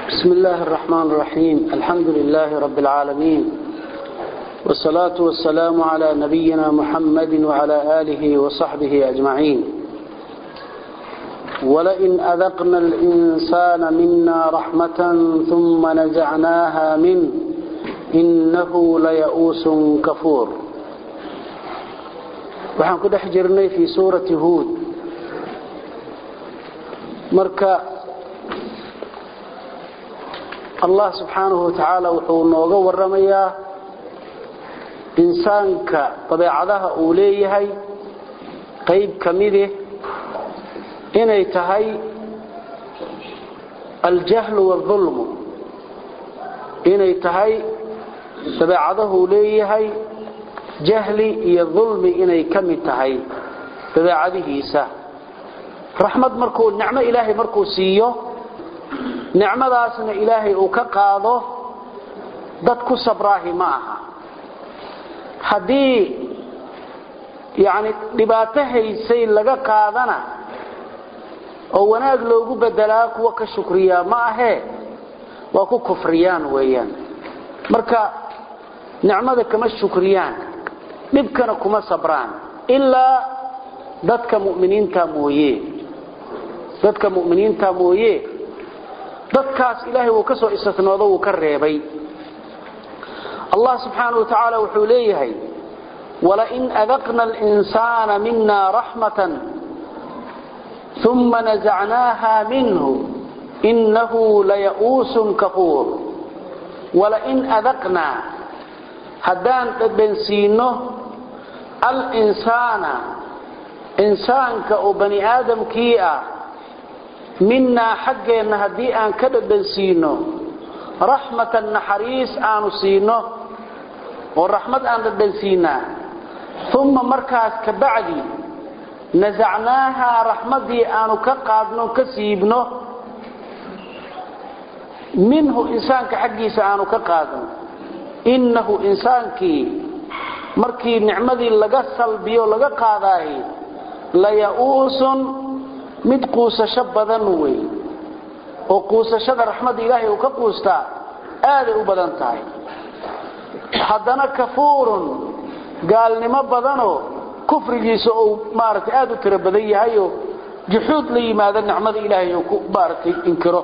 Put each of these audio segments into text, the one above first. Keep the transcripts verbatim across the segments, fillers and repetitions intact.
بسم الله الرحمن الرحيم. الحمد لله رب العالمين، والصلاة والسلام على نبينا محمد وعلى آله وصحبه أجمعين. ولئن أذقنا الإنسان منا رحمة ثم نزعناها منه إنه ليئوس كفور. وحن كده حجرني في سورة هود مركا الله سبحانه وتعالى وحو نوغا ورميا إنسانك طبيعتها أوليهي قيب كميده إني تهي الجهل والظلم، إني تهي طبيعته أوليهي جهلي يظلم إني كمي تهي طبيعته إيسا رحمة مركو نعمة إلهي مركو سيو نعمة داسنا إلهي وكقاضه دادكو صبراهي معها حدي يعني لباتهي سيل لغا قادنا oo wanaag loogu bedelaa kuwa ka shukriya ma ahe waa ku kufriyaan weeyaan. marka nicmada kama shukriyaan, dibkana kuma sabraan illa dadka mu'miniinta mooyee dadka mu'miniinta mooyee dadkaas ilaahay uu ka soo istisnoodo uu ka reebay. Allah subhanahu wa ta'ala wuxuu leeyahay wala in adaqna al-insana minna rahmatan ثم نزعناها منه إنه ليئوس كفور. ولئن أذقنا هدان تبنسينه الإنسان إنسان كأبني آدم كيئة منا حقنا هدي أن كدبنسينه رحمة النحريس آنسينه والرحمة أن تبنسينه ثم مركز كبعدي نزعناها رحمتي آنو كقادنو كسيبنو منه إنسانك حقيس آنو كقادنو إنه إنسانك مركي نعمدي لغا سلبيو لغا قاداي ليئوس مدقوس شبذنوي وقوس شد رحمة إلهي وكقوستا آذي أبدانتاي حدنا كفور قال نما بدنو كفرجيسو او مارتي aad u tira badan yahay oo juxuud la yimaada nicmada ilaahay oo ku baartay inkiro.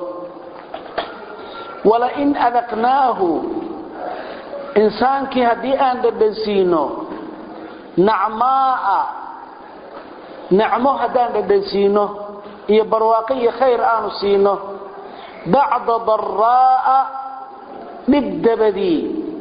wala in adaqnaahu insaanki hadii aan dhabansiino nacmaa nacmo hadaan dhabansiino iyo barwaaqo iyo khayr aanu siino ba'da darraa bidabadi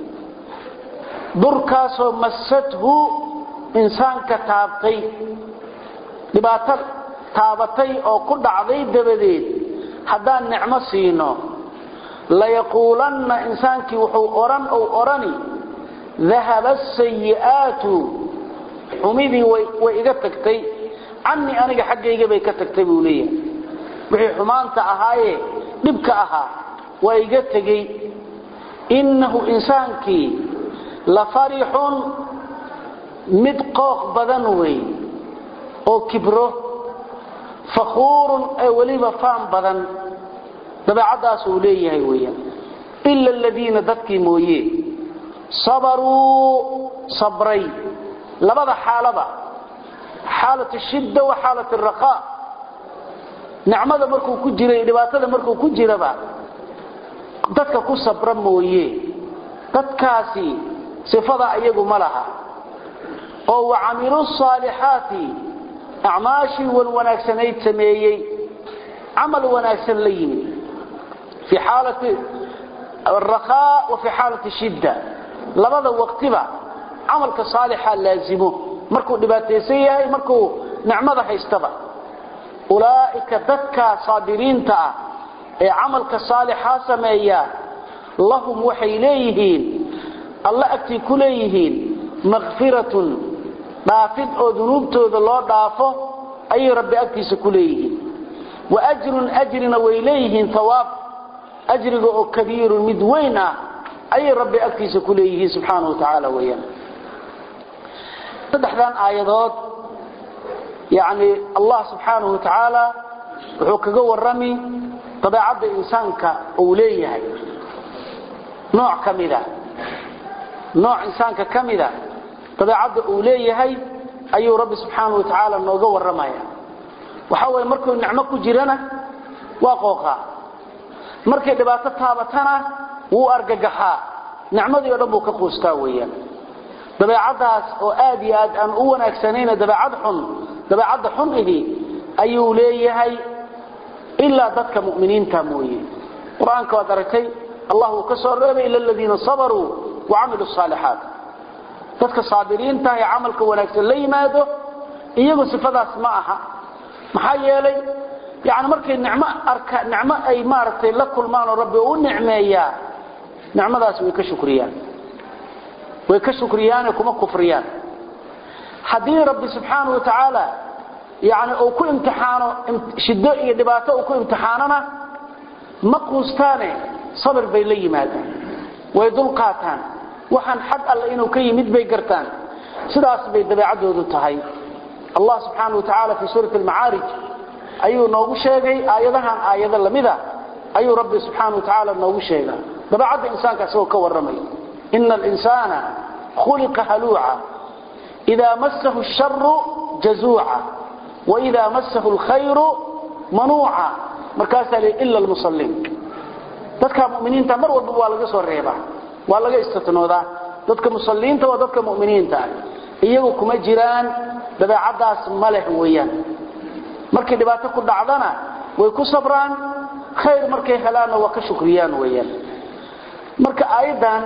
durkaasoo masathu insaanka taabtay dhibaato taabatay oo ku dhacday dabadeed hadaan nicmo siino la yaquulanna insaanki wuxuu oran oo orani dhahaba as-sayyi'atu umidi way iga tagtay anni aniga xaggayga bay ka tagtay buu leeyahay. wixii xumaanta ahaaye dhibka ahaa way iga tagay. innahu insaanki la farihun mid qooq badan way oo kibro fakhuur ay waliba faan badan dabeecadaas uu leeyahay weeyaan. illa alladina dadkii mooyee sabaru sabray labada xaalaba xaalatu shidda wa xaalatu raqa nicmada markuu ku jiray dhibaatada markuu ku jiraba dadka ku sabra mooyee dadkaasi sifada ayagu malaha oo وعملوا الصالحات أعماشي والوناكسنيت سميي عمل وناكسن لين في حالة الرخاء وفي حالة الشدة لبدا وقتبا عملك صالحا لازمه مركو دباتيسيه مركو نعمده هيستبع. أولئك ذكى صابرين تا عملك صالحا سميا لهم وحيليهين الله أكتي كليهين مغفرة dhaafid oo dunuubtooda loo dhaafo ay rabbi agtiisa ku leeyihiin wa ajrun ajrina way leeyihiin thawaab ajriga oo kabiir mid weyn ah ay rabbi agtiisa ku leeyihiin subhanahu wa ta'ala weeyaan. saddexdan aayadood yaani Allah subhanahu wa ta'ala wuxuu kaga warrami طبيعه انسانك اوليه نوع كميده نوع انسانك كميده طبيعه اوليه اي رب سبحانه وتعالى نوغا ورمايا waxa way markuu nicmo ku jirana waa qooqa markay dhibaato taabatana wuu argagaxaa nicmadii oo dhan buu ka qoostaa weeyaan dabeecadaas oo aad iyo aad aan u wanaagsanayna dabeecad xun dabeecada xun idii ayuu leeyahay illa dadka mu'miniinta mooyee quraanka waa dartay allah uu ka soo reebay ila alladina sabaru wa amilu salihat dadka saabiriinta ay amalka wanaagsan la yimaado iyagu sifadaas ma aha maxaa yeelay yaani markay nicmo arka nicmo ay maartay la kulmaan rabbi uu nicmeeya nicmadaas way ka shukriyaan way ka shukriyaan kuma kufriyaan hadii rabbi subhanahu wa ta'ala yaani uu ku imtixaano shiddo iyo dhibaato uu ku imtixaanana ma quustaane sabir bay la yimaadaan way dul qaataan waxaan xaq alla inuu ka yimid bay gartaan sidaas bay dabeecadoodu tahay الله سبحانه وتعالى في سورة المعارج أيو نوغو شيغي آيادها آيادا لمدة أيو ربي سبحانه وتعالى نوغو شيغا دبعد إنسان كسوه كورمي إن الإنسان خلق هلوعا إذا مسه الشر جزوعا وإذا مسه الخير منوعا مركاسا إلا المصلين تذكى مؤمنين تمر والبوا لغا سو ريبا ولغا استثنوا ذا تذكى مصلين تو تذكى مؤمنين تا iyagu kuma jiraan dabeecadaas maleh weeyaan markay dhibaato ku dhacdana way ku sabraan khayr markay helaan waa ka shukriyaan weeyaan marka aayadan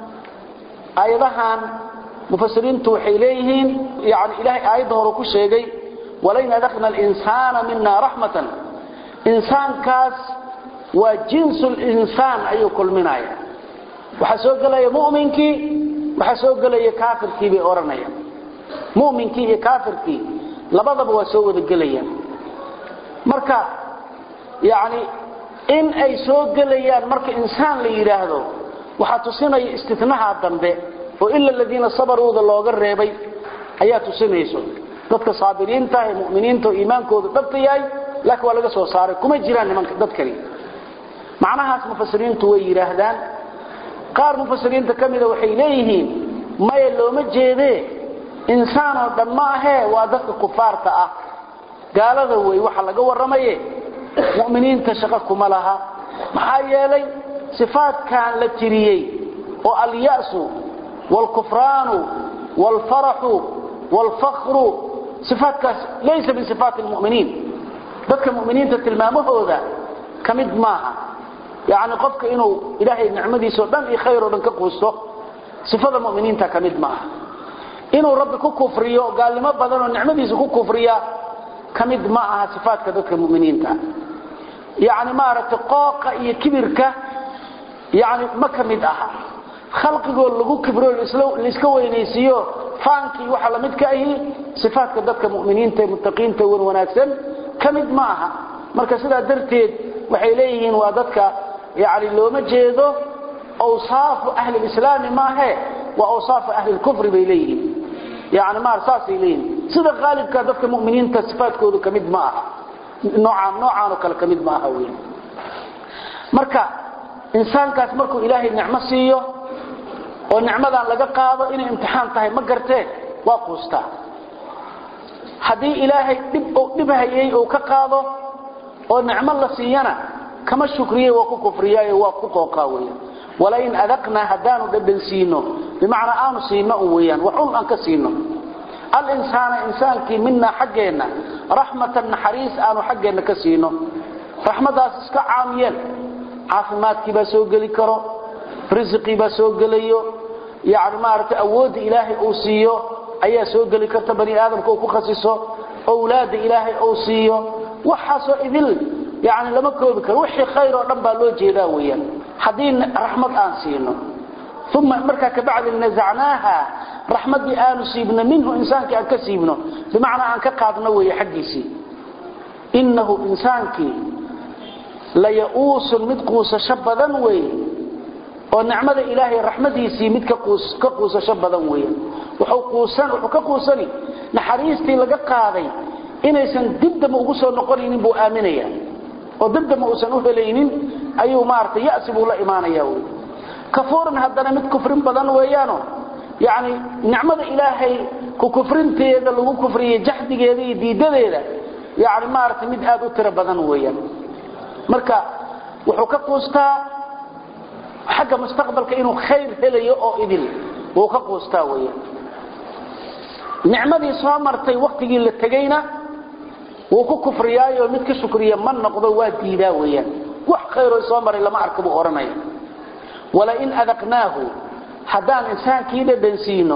aayadahan mufassiriintu waxay leeyihiin yaani ilaahay aayada hore ku sheegay walayna dakhna al-insana minna rahmatan insaankaas waa jinsul insaan ayuu kulminaaya waxa soo galaya mu'minkii waxa soo galaya kaafirkii bay oranayaan mu'minkii iyo kaafirkii labadaba waa soo wada galayaan marka yaani in ay soo galayaan marka insaan la yiraahdo waxa tusinaya istithnaha dambe oo illa alladina sabaru looga reebay ayaa tusinayso dadka saabiriinta ee mu'miniinta iimaankooda dhabtayay laakiin waa laga soo saaray kuma jiraan nimanka dadkani macnahaas mufassiriintu way yiraahdaan qaar mufassiriinta kamida waxay leeyihiin ma looma jeede insaan oo dhamaahe waa dadka kufaarta ah gaalada way waxa laga waramaye mu'miniinta shaqo kuma laha maxaa yeelay sifaadkan la tiriyay oo al-ya'su wal kufranu wal farahu wal fakhru sifaadkaas laysa min sifaat al-mu'minin dadka mu'miniinta tilmaamahooda kamid maaha يعني قفك إنه إلهي نعمدي سودان إي خير ودن كقوسته صفة المؤمنين تكمد معه إنه رب كفرية قال لما بدنوا نعمدي سكو كفرية كمد معها صفات كذلك المؤمنين تا يعني ما رتقاق إي كبرك يعني ما كمد أها خلق يقول لغو كبروا الإسكوة ينيسيو فانكي وحلا مدكأي صفات كذلك المؤمنين تا متقين تا وناكسن كمد معها مركز هذا درتيد وحيليهن وادتك يعني لو ما جيدو اوصاف اهل الاسلام ما هي واوصاف اهل الكفر بيليه يعني ما اساس اليه سيده غالب كدفك مؤمنين تصفاتكود كميد معها نوعا نوعا وكل كميد معها وين marka insaankaas markuu ilaahay nicmo siiyo oo nicmadan laga qaado in imtixaan tahay ma gartee waa quusta hadii ilaahay dib oo dibahayay oo ka qaado oo nicmo la siiyana kama shukriye waa ku kufriyay waa ku qooqaaway wala in adaqna hadanu dadansiino bimaana aanu siino weeyaan waxun aan ka siino al insana insaanki minna xaqeena rahmatan haris aanu xaqeena ka siino rahmadaas iska caamiyeen caafimaadkii ba soo gali karo rizqi ba soo galayo yaani maarta awood ilaahi oo siiyo ayaa soo gali karta bani aadamku ku khasiso awlaad ilaahi oo siiyo waxa soo idil يعني لما كوبي كان وحي خير oo dhan baa loo jeedaa weeyaan hadii rahmad aan siino thumma marka ka bacd nazanaha rahmadi aanu siibna minhu insaanki aan ka siibno bimaana aan ka qaadno weey xaqiisi innahu insaanki la ya'us mid quusa shabadan weey oo nicmada ilaahay rahmadiisi mid ka quus ka quusa shabadan weey wuxuu quusan wuxuu ka quusani naxariistii laga qaaday inaysan dibdaba ugu soo noqonaynin buu aaminaya ودمدم uusan u helaynin ayuu maartay yaasibu la iimaanaya way kafuuran hadana mid kufrin badan weeyano yaani nicmada ilaahay ku kufrinteeda lagu kufriye jahdigeeda iyo diidadeeda yaani maartay mid aad u tira badan weeyaan marka wuxuu ka qoostaa xagga mustaqbalka inuu khayr helayo oo idil wuu ka qoostaa weeyaan nicmadii soo martay waqtigii la tagayna wuu ku kufriyaayo mid ka shukriya man noqdo waa diidaa weeyaan wax khayr oo soo maray lama arko buu oranaya wala in adaqnaahu hadaan insaankii dhadhansiino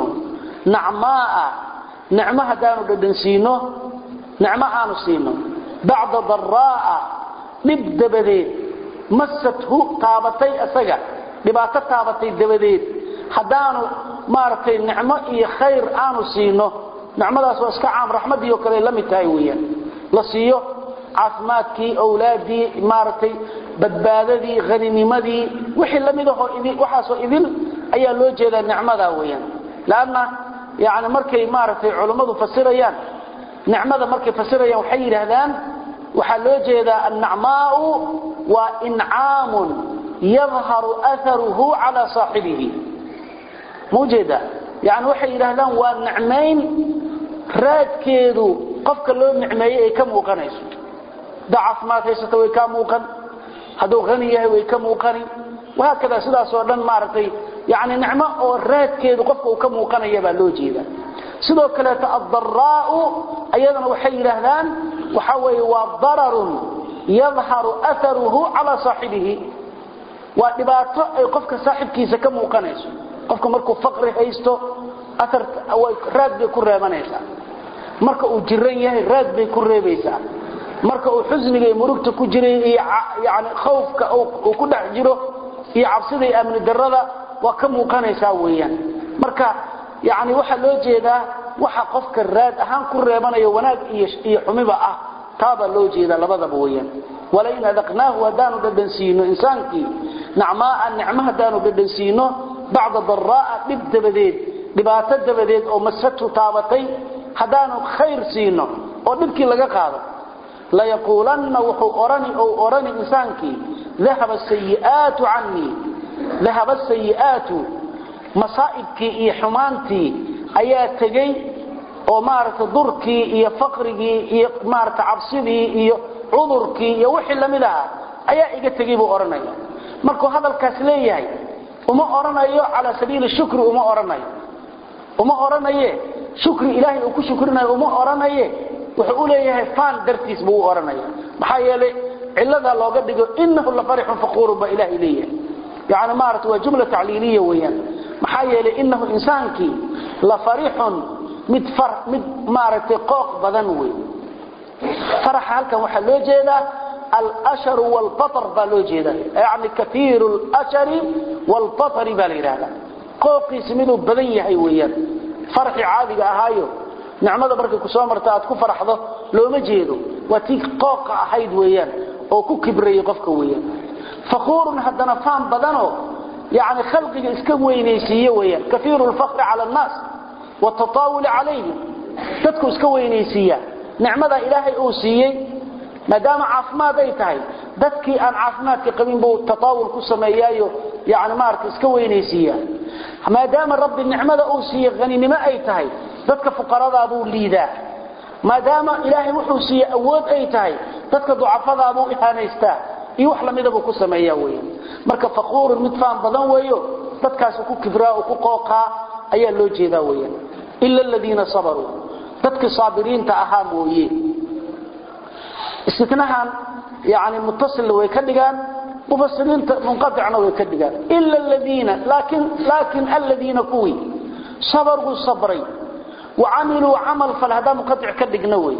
nacmaa nicmo hadaanu dhadhansiino nicmo aanu siino bacda daraa dib dabadeed masathu taabatay asaga dhibaato taabatay dabadeed hadaanu maartay nicmo iyo khayr aanu siino nicmadaas waa iska caam raxmadiyo kale la mid tahay weeyaan la siiyo caafimaadkii awlaadii maartay badbaadadii ghaninimadii wixii lamid ah idin waxa soo idin ayaa loo jeedaa nicmada weeyaan laana yaani markay maartay culimadu fasirayaan nicmada markay fasirayaan waxay yiraahdaan waxa loo jeedaa an-ni'maa'u wa in'aamun yadhharu atharuhu ala saahibihi mujeda yaani waxay yiraahdaan waa nicmayn raadkeedu qofka loo nicmeeyay ka muuqanayso dacaf ma haysato way ka muuqan haduu qani yahay way ka muuqani waxa kale sidaas oo dhan maartay yaani nicmo oo raadkeedu qofka uu ka muuqanayo baa loo jeedaa sidoo kale ta'addarraa'u ayadana waxay yiraahdaan waxa weey waa dararun yadhharu atharuhu ala saahibihi wa dibaato ay qofka saaxibkiisa ka muuqanayso qofka markuu faqri haysto athar way raad bay ku reebanaysaa marka uu jiran yahay raad bay ku reebaysaa marka uu xusniga iyo murugta ku jiray iyo yaani khoofka uu ku dhex jiro iyo cabsida iyo amni darrada waa ka muuqanaysaa weeyaan marka yaani waxa loo jeedaa waxa qofka raad ahaan ku reebanayo wanaag iyo iyo xumiba ah taaba loo jeedaa labadaba weeyaan wala in adaqnaahu hadaanu dhadhansiino insaankii nacmaa nicmaha hadaanu dhadhansiino bacda daraa dib dabadeed dhibaato dabadeed oo masatu taabatay hadaanu khayr siino oo dibkii laga qaado la yaqulanna wuxuu orani oo orani insaankii dhahaba sayi'atu anni dhahaba sayi'atu masaa'ibki iyo xumaantii ayaa tagay oo maarta durkii iyo faqrigii iyo maarta cabsidii iyo cudurkii iyo wixii lamid ah ayaa iga tagay buu oranaya markuu hadalkaas leeyahay uma oranayo ala sabiil shukr uma oranayo uma oranaye shukri ilaahi uu ku shukrinayo uma oranaye wuxuu u leeyahay faan dartiis buu oranaya maxaa yeelay cilada looga dhigo innahu la farihun faqurun ba ilaahi leeyahay yaani maarta waa jumla ta'liiliya weeyaan maxaa yeelay innahu insaanki la farihun mid far mid maarta qooq badan weey farah halkan waxa loo jeedaa al-ashar wal-fatar ba loo jeedaa yaani kathiru al-ashar wal-fatar ba leeyahay qooqiis miduu badan yahay weeyaan farxi caadiga ahaayo nicmada markay ku soo martaa aad ku faraxdo looma jeedo waa tii qooqa ahayd weeyaan oo ku kibray qofka weeyaan fakhurun hadana faan badano yaani khalqiga iska weynaysiiyo weeyaan kathiru al-faqr ala an-nas wa tatawul alayhi dadku iska weynaysiiya nicmada ilaahay uu siiyay maadaama caafimaad ay tahay dadkii aan caafimaadka qabin buu tatawul ku sameeyayo yaani maarka iska weynaysiiya maadaama rabbi nicmada uu siiyay qaninimo ay tahay dadka fuqarada buu liidaa maadaama ilaahay wuxuu siiyay awood ay tahay dadka ducafada buu ihaanaystaa iyo wax lamida buu ku sameeyaa weeyaan marka faquur mid faan badan weeyo dadkaas ku kibraa oo ku qooqa ayaa loo jeedaa weeyaan illa alladina sabaru dadka saabiriinta ahaa mooyee istithnahan yaani muttasil way ka dhigaan mufassiriinta munqati'na way ka dhigaan illa alladina laakin laakin alladina kuwi sabaru sabray وعملوا عمل فالهذا مقطع كدغنا وي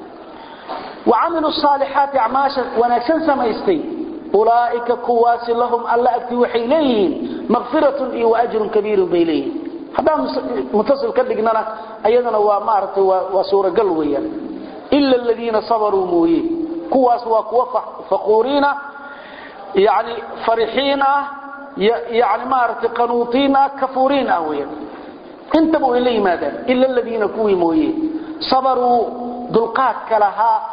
وعملوا الصالحات اعماشا ونكسن سميستي اولئك كواس لهم الله اكتي وحيلين مغفرة واجر كبير بيليه هذا متصل كدغنا ايضا وا مارته وسوره قل ويا الا الذين صبروا موي كواس وكوا فقورين يعني فرحين يعني مارته قنوطين كفورين اويا انتبهوا إليه ماذا إلا الذين كوي مويه صبروا دلقات كلها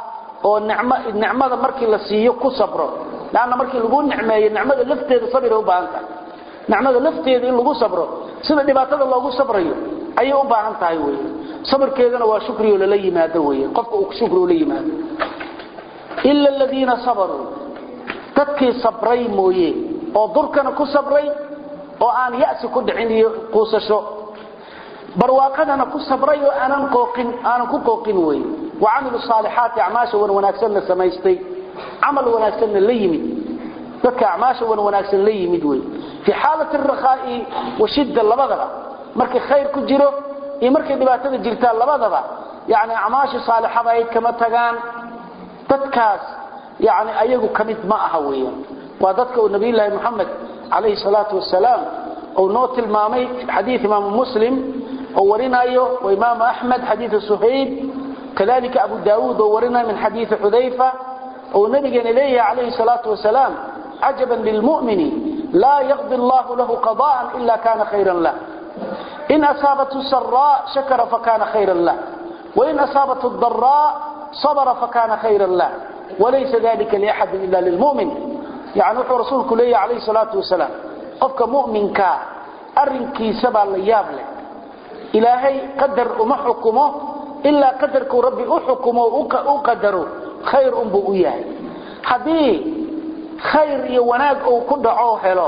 oo nicmo nicmada markii la siiyo ku sabro laana markii lagu nicmeeyo nicmada lafteeda sabir u baahan tahay nicmada lafteeda in lagu sabro sida dhibaatada loogu sabrayo ayay u baahan tahay weey sabrkeedana waa shukriyo la yimaado weey qofka uu shukriyo la yimaado illa alladina sabaru dadkii sabray mooyee oo durkana ku sabray oo aan yaasi ku dhicin iyo quusasho barwaaqadana ku sabray oo aanan qooqin aanan ku qooqin weey وعملوا الصالحات اعماشا وناكسن سميستي عمل وناكسن ليمد ذك اعماشا وناكسن ليمد وي في حاله الرخاء وشده لبدها markay khayr ku jiro iyo markay dhibaatada jirta labadaba yaani acmaasha saalixada ay kama tagaan dadkaas yaani ayagu kamid ma aha weeyaan waa dadka uu nabi ilaahi muhammad alayhi salatu wasalaam oo noo tilmaamay hadith imam muslim oo warinayo oo imam ahmad hadith suhayb كذلك ابو داود ورنا من حديث حذيفه او نبينا اليه عليه الصلاه والسلام عجبا للمؤمن لا يقضي الله له قضاء الا كان خيرا له إن أصابته السراء شكر فكان خيرا له وإن أصابته الضراء صبر فكان خيرا له وليس ذلك لأحد إلا للمؤمن يعني رسولك لي عليه الصلاة والسلام قفك مؤمنك أرنكي سبع لياب له إلهي قدر أمحكمه إلا قدرك ربي أحكمه وقدره خير أنبو إياه حديث خير يوناك أو كدعوه له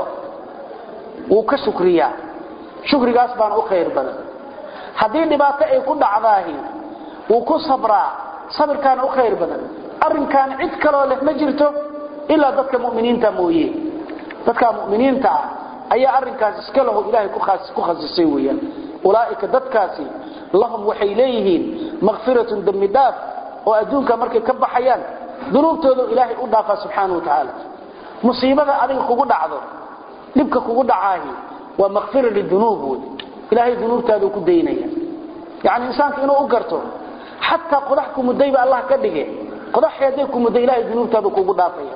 وكشكريا shukrigaas baan u khayr badan hadii dhibaato ay ku dhacdaahi uu ku sabra sabirkaan u khayr badan arinkan cid kale leh ma jirto ila dadka muuminiinta mooyee dadka muuminiinta ayaa arinkaas iska leh ilaahay ku khaas ku khasisay weeyaan ulaaika dadkaasi lahum waxay leeyihiin maghfiratun damidaf oo adduunka markay ka baxayaan dunuubtooda ilaahay u dhaafa subhanahu wa ta'ala musiibada adiga kugu dhacdo dibka kugu dhacaahi ومغفرة للذنوب إلهي ذنوب تادو كدينيا يعني إنسان كإنه أقرته حتى قضحكم الديب الله كدقه قضح يديكم الديب إلهي ذنوب تادو كدافيا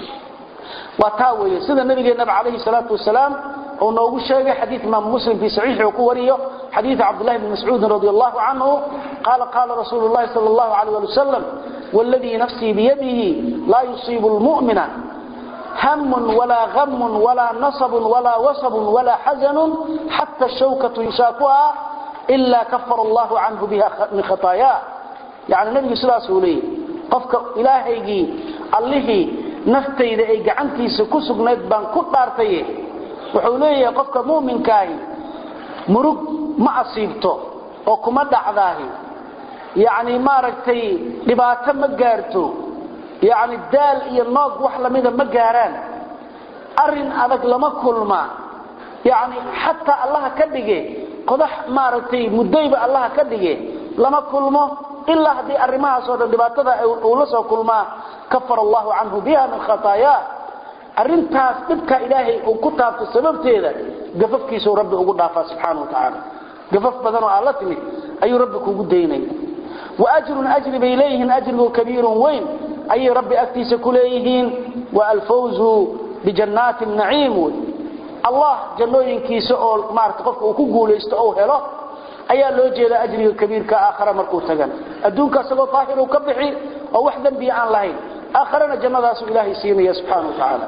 وتاوي سيدنا النبي النبي عليه الصلاة والسلام ونوغو الشيء حديث امام مسلم في صحيح وقوريه حديث عبد الله بن مسعود رضي الله عنه قال قال رسول الله صلى الله عليه وسلم والذي نفسي بيده لا يصيب المؤمن هم ولا غم ولا نصب ولا وصب ولا حزن حتى الشوكة يشاكها إلا كفر الله عنه بها من خطاياه يعني النبي صلى الله عليه وسلم قفك إلهي الله نفتي إذا إيقعنتي سكسك ندبان كتارتي وحوليه قفك مؤمن كاي مرق ما أصيبته وكما دعذاه يعني ما ركتي لباتا مقارته يعني الدال iyo noog wax lamida ma gaaraan arin adag lama kulma yani hatta Allah ka dhige qodax maartay mudayba Allah ka dhige lama kulmo illa hadii arimahaas oo dhibaatada uu la soo kulma kafara Allah anhu biha min khataaya arintaas dibka ilaahay uu ku taabto sababteeda gafafkiisa rabbi ugu dhaafa subhanahu wa ta'ala gafaf badan oo Allah timi ayuu rabbi kugu deynay wa ajrun ajri ilayhi ajru kabirun wayn أي ربي أكتيس كليهين والفوز بجنات النعيم الله جنوين كي سؤال مارت قفك وكقول يستأوه له أي لو جيل أجري الكبير كآخر مركوتغن أدونك سبو طاهر وكبحي أو وحدا بيعان لهين آخرنا جنة ذا إلهي سيني سبحانه وتعالى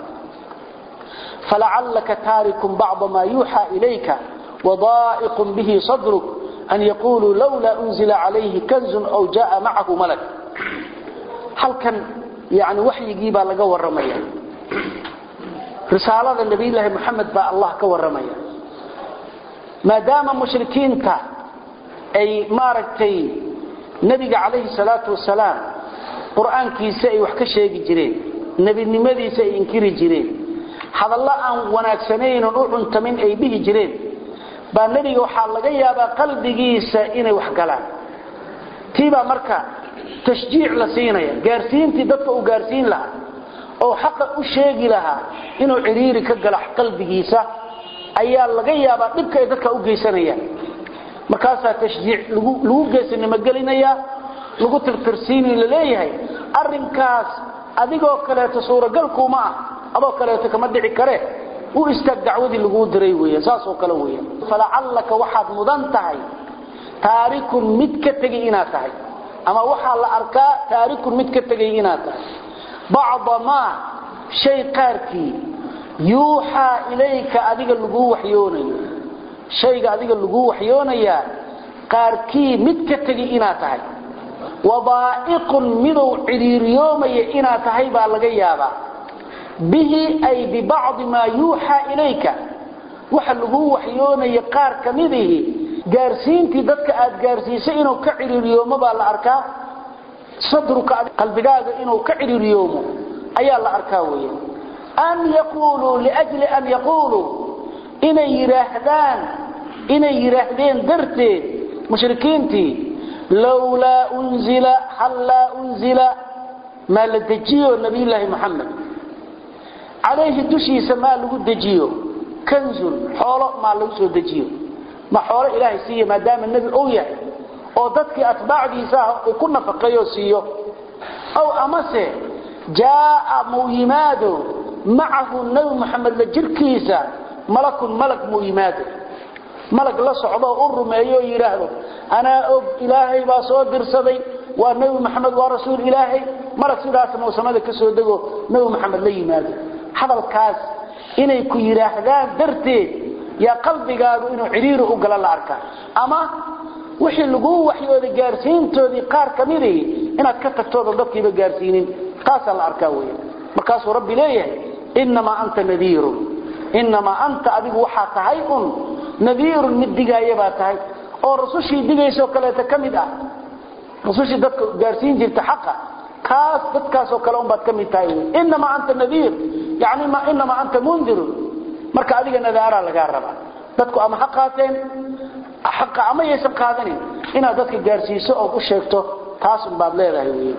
فلعلك تارك بعض ما يوحى إليك وضائق به صدرك أن يقولوا لولا أنزل عليه كنز أو جاء معه ملك halkan yaani waxyigi baa laga waramaya risaalada nabi ilaahi maxamed baa Allah ka waramaya maadaama mushrikiinta ay maaragtay nabiga kaleey salaatu wasalaam quraankiisa ay wax ka sheegi jireen nabinimadiisa ay inkiri jireen hadalla aan wanaagsaneyn oo cuntamin ay bihi jireen baa nabiga waxa laga yaabaa qalbigiisa inay wax galaan tiiba marka تشجيع لسينيا جارسينتي دفع وجارسين لها أو حق الشيء لها إنه عريري كجلح قلبيسا أيال لقيا بعدك إذا كأوجيسنيا مكاسة تشجيع لو لو جيسني مجلينيا لو ترترسيني لليه الرنكاس أديكوا كلا تصور قلكوا ما أبو كلا تكمدع كره واستدعودي لجود دريوية ساس وكلوية فلعلك واحد مدنتهي تاريخ متكتجي إناتهي ama waxa la arkaa taarikun mid ka tagay inaad tahay bacda ma shay qaarkii yuuxa ilayka adiga lagu waxyoonayo shayga adiga lagu waxyoonaya qaarkii mid ka tagay inaad tahay wadaa'iqun midow ciriiriyoomaya inaad tahay baa laga yaabaa bihi ay bibacd ma yuuxa ilayka waxa lagu waxyoonaya qaar kamidii gaarsiintii dadka aad gaarsiisay inuu ka ciriiriyoomo baa la arkaa sadruka qalbigaaga inuu ka ciriiriyoomo ayaa la arkaa weeyaan an yaqulu liajli an yaqulu inay yiraahdaan inay yiraahdeen darteed mushrikiintii lawla unzila halla unzila ma la dajiyo nabi ilaahi muhammad alayhi dushiisa ma lagu dajiyo kanzun xoolo ma lagu soo dajiyo ma xoolo ilaahi siiyo maadaama nabi uu yahay oo dadkii atbaacdiisa uu ku nafaqayo siiyo aw amase jaa muyimaado معه النبي محمد لجركيسا ملك ملك ميماده ملك لا سocdo oo rumeeyo yiraahdo ana og ilaahay baa soo dirsaday waa nabi maxamed waa rasuul ilaahay malak sidaas ma samada ka soo dago nabi maxamed la yimaado hadalkaas inay ku yiraahdaan darteed ya qalbigaagu inuu xiriir u gala la arka ama wixii lagu waxyooda gaarsiintoodii qaar kamidii inaad ka tagtoodo dadkiiba gaarsiinin taas la arka weey markaas rabbi leeyahay inma anta nadhir inma anta adigu waxa tahay un nadhir mid digaaya baa tahay oo rasuushii digayso kale ta kamid ah rasuushii dadka gaarsiin jirta xaqa kaas dadkaas oo kale un baad kamid tahay inma anta nadhir yaani ma inma anta mundir marka adiga nadaara laga raba dadku ama xaqaateen xaqa ama yeesan qaadanin ina dadka gaarsiiso oo u sheegto taas un baad leedahay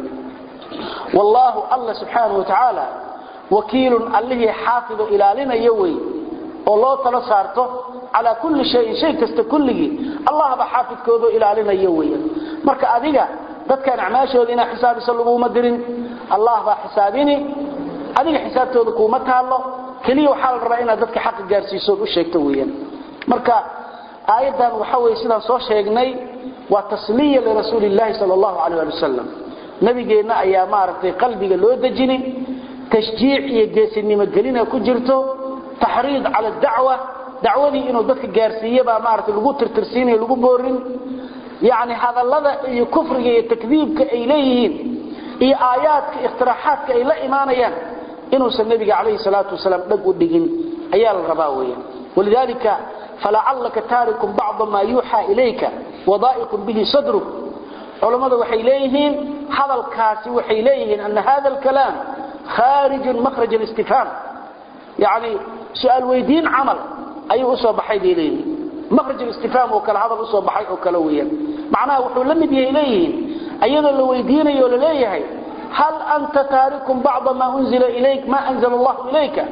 والله الله سبحانه وتعالى وكيل الله حافظ إلى لنا يوي والله تلا صارته على كل شيء شيء كستكله الله بحافظ كوده إلى لنا يوي مرك أديك ذاتك نعماشه ودينا حساب سلبه مدرين الله بحسابيني أديك حسابته ذكومتها الله كليه وحال رأينا ذاتك حق جارسيسون وشيك تويا مرك آيضا وحوي سنة صور شيقني وتصلية لرسول الله صلى الله عليه وسلم nabigeena ayaa maartay qalbiga loo dajini tashjiic iyo geesinimo gelina ku jirto tahriid ala da'wa da'wadii inuu dadka gaarsiiyo baa maartay lagu tirtirsiinay lagu boorin yaani hadallada iyo kufriga iyo takdiibka ay leeyihiin iyo aayaadka iqtiraaxaadka ay la iimaanayaan inuu nabiga kaleey salaatu wasalaam dhag u dhigin ayaa la rabaa weeyaan walidalika fala'allaka taarikum ba'd ma yuha ilayka wadaa'iq bihi sadruk علماء waxay leeyihiin hadalkaasi waxay leeyihiin an hada al-kalam kharij makhraj al-istifham yani su'aal weydiin amal ay u soo baxay leeyihiin makhraj al-istifham oo kala hadal u soo baxay oo kala weeyaan macnaha wuxuu la mid yahay leeyihiin ayadoo la weydiinayo la leeyahay hal anta taarikum ba'd ma unzila ilayk ma anzala Allah ilayka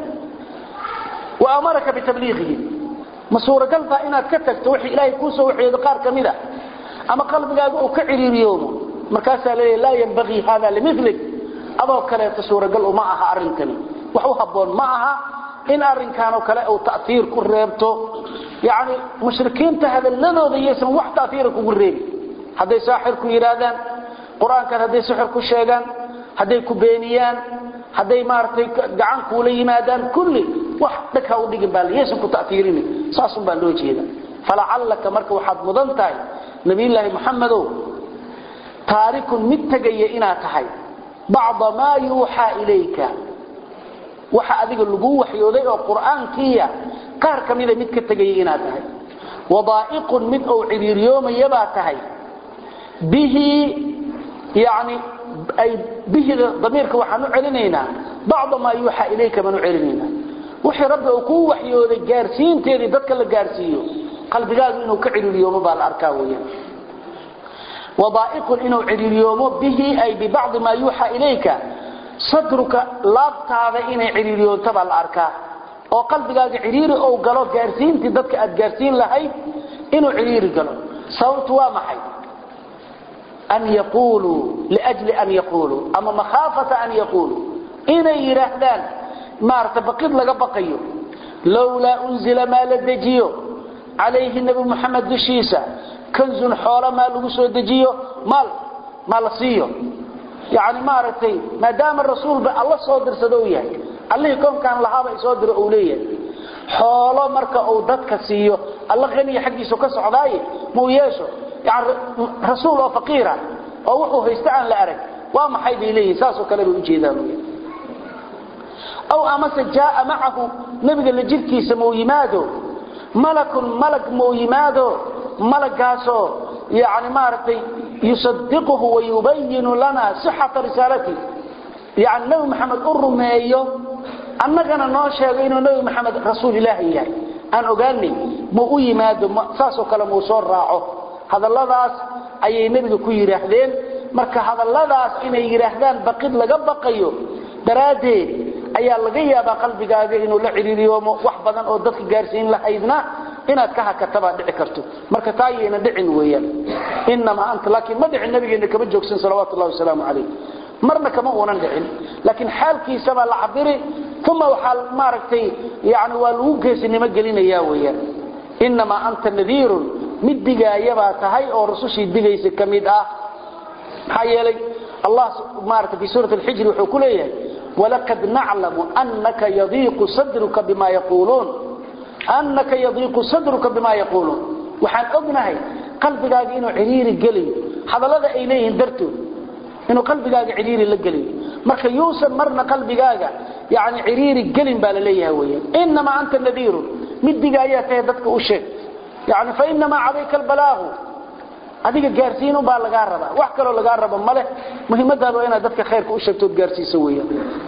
wa amaraka bi tablighihi masura qalba inaad ka tagto wixii ilaahay ku soo waxyeedo qaar kamida ama qalbigaaga uu ka ciriiriyoomo markaas la la yanbaghi hada limithlik adoo kale suuragal uma aha arrintani wax u haboon ma aha in arrinkan oo kale uu ta'thir ku reebto yaani mushrikiinta hadalladooda yeesan wax ta'thir ku reebi haday saaxir ku yiraahdaan quraanka haday sixir ku sheegan haday ku beeniyaan haday maartay gacan ku la yimaadaan kulli wax dadka u dhigin baa yeesan ku ta'thirin saasun baa loo jeeda fala'allaka marka waxaad mudan tahay نبي الله محمد تارك متجي إنا تحي بعض ما يوحى إليك وحى أذيك اللقوة وحيوذي القرآن كيا قار كميدة متجي إنا تحي وضائق مت أو عبير يوم يبا تحي به يعني أي به ضميرك وحنو علينا بعض ما يوحى إليك من علينا وحي رب أكو وحيوذي جارسين تيري ذاتك اللي جارسيو qalbigaagu inuu ka ciriiriyo baa la arkaa weeyaan wadaa'iq inuu ciriiriyo bihi ay bi ba'd ma yuha ilayka sadruka laabtaada inay ciriiriyo tabaa la arkaa oo qalbigaaga ciriiri oo galo gaarsiintii dadka aad gaarsiin lahayd inuu ciriiri galo sababtu waa maxay an yaqulu liajli an yaqulu ama makhafata an yaqulu inay yiraahdaan maarta baqid laga baqayo lawla unzila ma la dajiyo عليه النبي محمد دشيسا كنز حول ما لو سو دجيو مال ما لسيو يعني ما رتي ما دام الرسول بالله صادر سدويا الله يكون كان لهابا يصادر أولية حوله مركا أو دتك سيو الله غني حقي سو كسعداي مو يشو يعني رسول فقيرا أو وحو يستعن لأرك وما حيد إليه ساسو كلام وجيدان أو أمس جاء معه نبي اللي جبتي سمو يمادو ملك ملك مو يمادو ملك قاسو يعني مارتي يصدقه ويبين لنا صحة رسالته يعني نبي محمد الرميو أننا ناشيغ إنه نبي محمد رسول الله إياه أن أقالني مو يمادو ساسو كلام وصور راعه هذا الله داس أي نبي كو يراهدين marka hadalladaas inay yiraahdaan baqid laga baqayo daraadeed ayaa laga yaabaa qalbigaaga inuu la ciriiriyo wax badan oo dadka gaarsiin lahaydna inaad ka hakataba dhici karto marka taayina dhicin weeyaan inma anta laakiin ma dhicin nabigeena kama joogsan salawaatu allah wasalaamu alayhi marna kama uunan dhicin laakiin xaalkiisa baa la cabiri kuma waxa maaragtay yaani waa lagu geesinimo gelinaya weeyaan inma anta nadiirun midigaayaba tahay oo rasuushii digaysa kamid ah حيالي الله مارك في سورة الحجر وحكوليه ولقد نعلم أنك يضيق صدرك بما يقولون أنك يضيق صدرك بما يقولون وحان أبنهي قلب قاقي إنه عريري قلي هذا لذا إليه اندرته إنه قلب قاقي عريري لقلي مرك يوسف مرنا قلب قاقي يعني عريري قلي بالليه هوية إنما أنت النذير مد قايات يددك أشيء يعني فإنما عليك البلاغ adiga gaarsiino baa laga rabaa wax kale oo laga rabo male muhiimadaadu inaad dadka khayrka u sheegto gaarsiiso weeyaan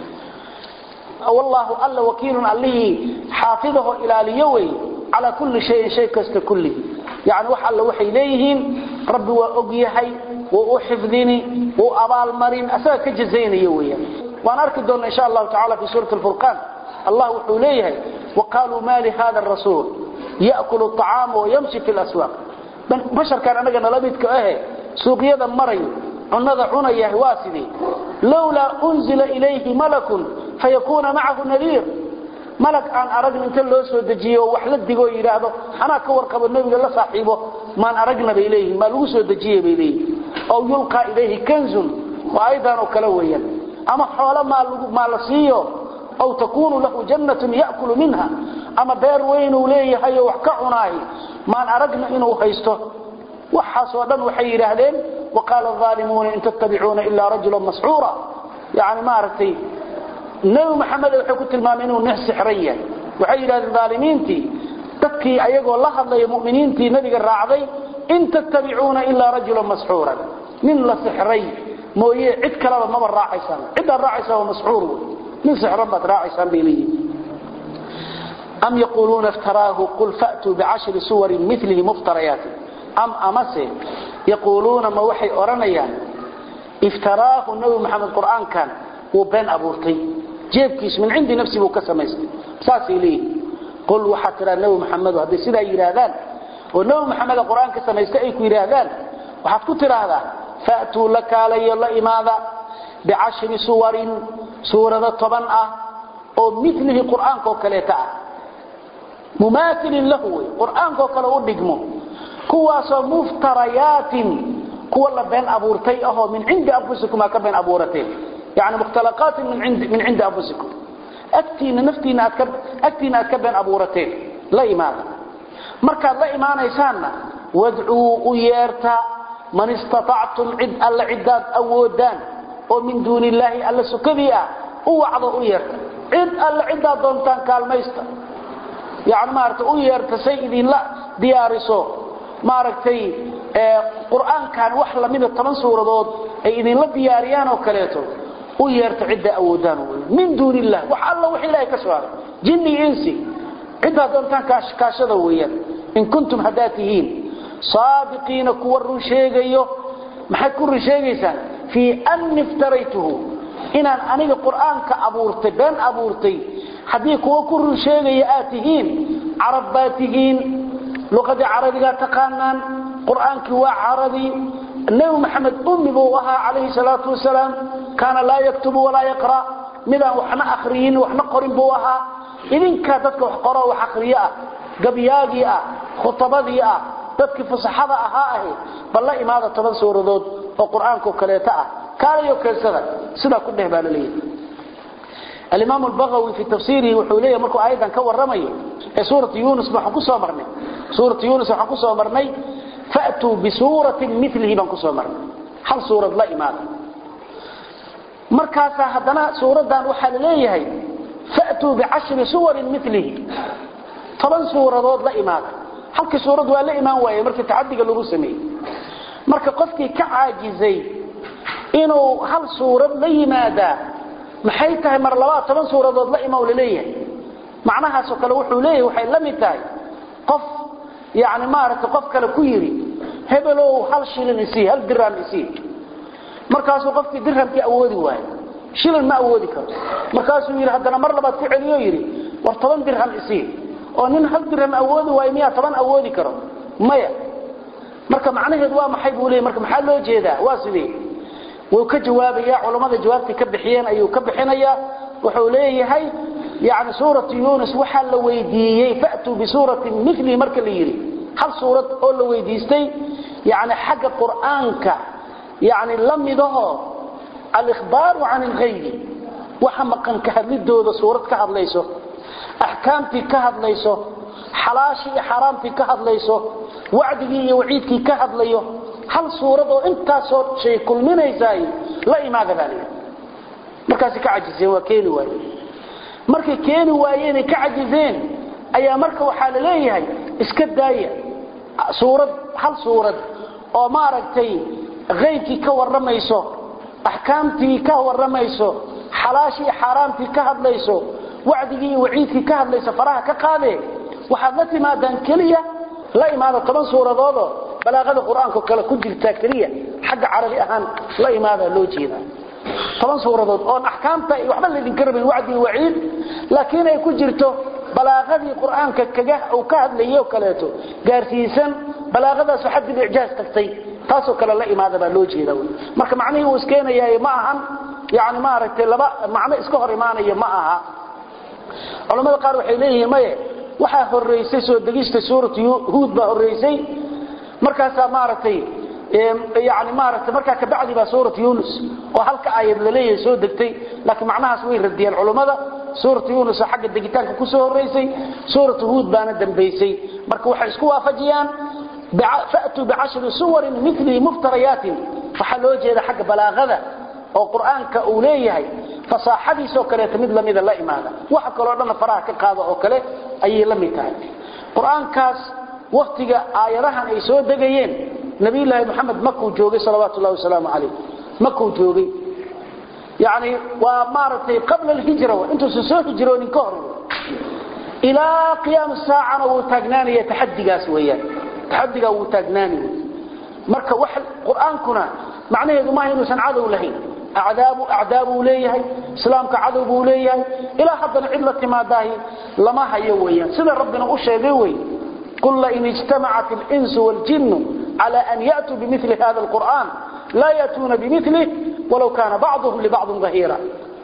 wallahu alla wakiilun allihi xaafidahu ilaaliyowi ala kulli shay shay kasta kulli yani wax alla waxay leeyihiin rabbi waa ogyahay oo u xifdini oo abaal marin asaga ka jazaynayo weeyaan waan arki doona insha Allah ta'ala fi surah al-furqan Allah wuxuu leeyahay waqalu ma li hadha ar-rasul ya'kulu at-ta'ama wa yamshi fi al-aswaq بشر كان أنا قلنا لبيتك أهي سوقيا مري عنذا عنيا واسدي لولا أنزل إليه ملك فيكون معه نذير ملك عن أرجل انت اللي أسود دجيه وحلد دقوه يراده أنا كور قبل النبي الله صاحبه ما أرجنا بإليه ما لوسود دجيه بإليه أو يلقى إليه كنز وأيضا كلويا أما حول ما ما لصيه أو تكون له جنة يأكل منها أما بير وين وليه هي وحكعناه ما أرجنا إنه هيسته وحصودا وحير أهلين وقال الظالمون إن تتبعون إلا رجلا مسحورا يعني ما رتي نبي محمد وحكوت المؤمنون نحس حريا وحير الظالمين تي تبكي أيقوا الله الله المؤمنين تي نبي الراعي إن تتبعون إلا رجلا مسحورا من لسحري مويه عد كلام ما الراعي سام عد الراعي سام مسحور من سحر ربط راعي سام بيليه أم يقولون افتراه قل فأتوا بعشر سور مثله مفتريات أم أمسه يقولون ما وحي أرانيا افتراه النبي محمد القرآن كان وبين أبورتي جيب كيس من عندي نفسي بكسميس ساسي لي قل وحترى النبي محمد وهذا سيدا يراهدان والنبي محمد القرآن كسميس أيكو يراهدان وحتكتر هذا فأتوا لك علي الله ماذا بعشر سور سورة طبنة أو مثله القرآن كوكاليتا مماثل له قرآن كوكالا ودقمه كواسا مفتريات كوالا بين أبورتي أهو من عند أنفسكم ما كبين أبورتين يعني مختلقات من عند من عند أنفسكم أكتينا نفتينا أتكب أكتينا أتكبين أبورتين لا إيمان مركز لا إيمان يسانا وادعوا ويرتا من استطعتم عد ألا عداد أودان ومن دون الله ألا سكبيا ووعظ ويرتا عد ألا عداد دونتان كالميستا يعني ما أردت أيرت سيدين لا ديارسو ما أردت قرآن كان وحلا من الثمان سورة دود إذن لا دياريان وكليته أيرت عدة أودان من دون الله وحلا وحي لا يكسوار جني إنسي عدة دونتان كاش كاشده ويا إن كنتم هداتهين صادقين كوروا شيغيو ما حكوروا شيغيسان في أن افتريته إن أنا القرآن كأبورتي بين أبورتي حديك وكل شيء يأتيهين عرباتهين لغة عربية تقانان قرآن كوا عربي النبي محمد أمي بوها عليه الصلاة والسلام كان لا يكتب ولا يقرأ ماذا وحنا أخرين وحنا قرين بوها إذن كادتك وحقراء وحقرياء قبياقياء خطباء تدك فصحة أهائه بالله إمادة تبن سورة دود oo quraanka kaleeta ah kaalayo keensada sida ku dhehbaalay الإمام البغوي في تفسيره وحوليه مركو أيضا كورمي سورة يونس بحكو سومرني سورة يونس بحكو سومرني فأتوا بسورة مثله بحكو سومرني هل سورة لا إمام مركاسا هدنا سورة دان وحال ليه فأتوا بعشر سور مثله طبعا سورة لا إمام هل كسورة ولا إمام وهي مركا تعدي قالوا رسمي مركا قفكي كعاجزي إنه هل سورة لا يمادا maxay tahay mar labaad toban suuradood la imaw leeyahay macnaha soo kale wuxuu leeyahay waxay la mid tahay qof yaani maaragtay qof kale ku yiri hebelow hal shilin isi hal dirham isi markaas uu qofkii dirhamkii awoodi waayo shilin ma awoodi karo markaas uu yiri hadana mar labaad ku celiyo yiri war toban dirham isi oo nin hal dirham awoodi waayo miya toban awoodi karo maya marka macnaheedu waa maxay buu leeyahay marka maxaa loo jeedaa waa sidee وكجواب يا علماء جوابتي كبخيان ايو كبخينيا وحو ليهي يعني سوره يونس وحا لا ويديي فاتوا بسوره مثل marka la yiri hal suurad oo la weydiistay يعني حق قرآنك يعني lamidaho al-ikhbar 'an al-ghayb waxa maqan ka hadlidooda suurad ka hadlayso ahkaamti ka hadlayso xalaashi xaraamti ka hadlayso wacdigi iyo waciidki ka hadlayo hal suurad oo inta soo shay kulminaysay la imaada baliya markaas ka ajisay waa keeni waay markay keeni waayeen ka ajiseen ayaa marka waxa la leeyahay iska daaya suurad hal suurad oo maaragtay qeybki ka waramayso ahkaamtii ka waramayso xalaashi xaraamtii ka hadlayso wacdigi waciidki ka hadlayso faraha ka qaade waxa la timaadan kaliya la imaada toban suuradood balaaqada quraanka kala ku jirta kaliya xagga carabi ahaan la imaada loo jeeda toban suuradood oo ahkaamta iyo waxba la idin karabin wacdi waciid laakiin ay ku jirto balaaqadii quraanka kaga oo ka hadlayo kaleeto gaarsiisan balaaqadaas xad ijaaz tagtay taasoo kala la imaada baa loo jeeda marka macnaheedu uu iskeenayaa ma ahan yaani ma aragtay laba macna iska hor imaanaya ma aha culimada qaar waxay leeyihiin ma waxa horeysay soo degista suuratu huud baa horeysay markaas maartay yaani maartay marka ka bacdi ba suuratu yunus oo halka ayad la leeyahay soo degtay laakiin macnahaas way radiyeen culimada suuratu yunus xagga degitaanka ku soo horeysay suuratu huud baana dambeysay marka waxa isku waafajiyaan fa'tu bi'ashri suwarin mithli muftariyatin fahaloo jeeda xagga balaaqada oo quraanka uu leeyahay fasaaxadiisa oo kale tamid lamida la imaada waxa kale oo dhan faraha ka qaado oo kale ay la mid tahay quraankaas waqtiga aayadahan ay soo degayeen nabi ilaahi maxamed makuu joogay salaatu allah wasalaamu alayhi makuu joogay yaani waa maartay qabla al-hijra inta soo hijroonin ka hor ila qiyam saa'ana uu taagnaaniya taxaddigaas weeyaan taxaddiga uu taagnaaniya marka wax quraankuna macnaheedu ma inuu san cadow lahayn أعذاب أعذاب وليه إسلام كعذاب وليه إلى حد العلة ما داهي لما هيويا سيدنا ربنا أشهدوي قل إن اجتمعت الإنس والجن على أن يأتوا بمثل هذا القرآن لا يأتون بمثله ولو كان بعضهم لبعض ظهيرا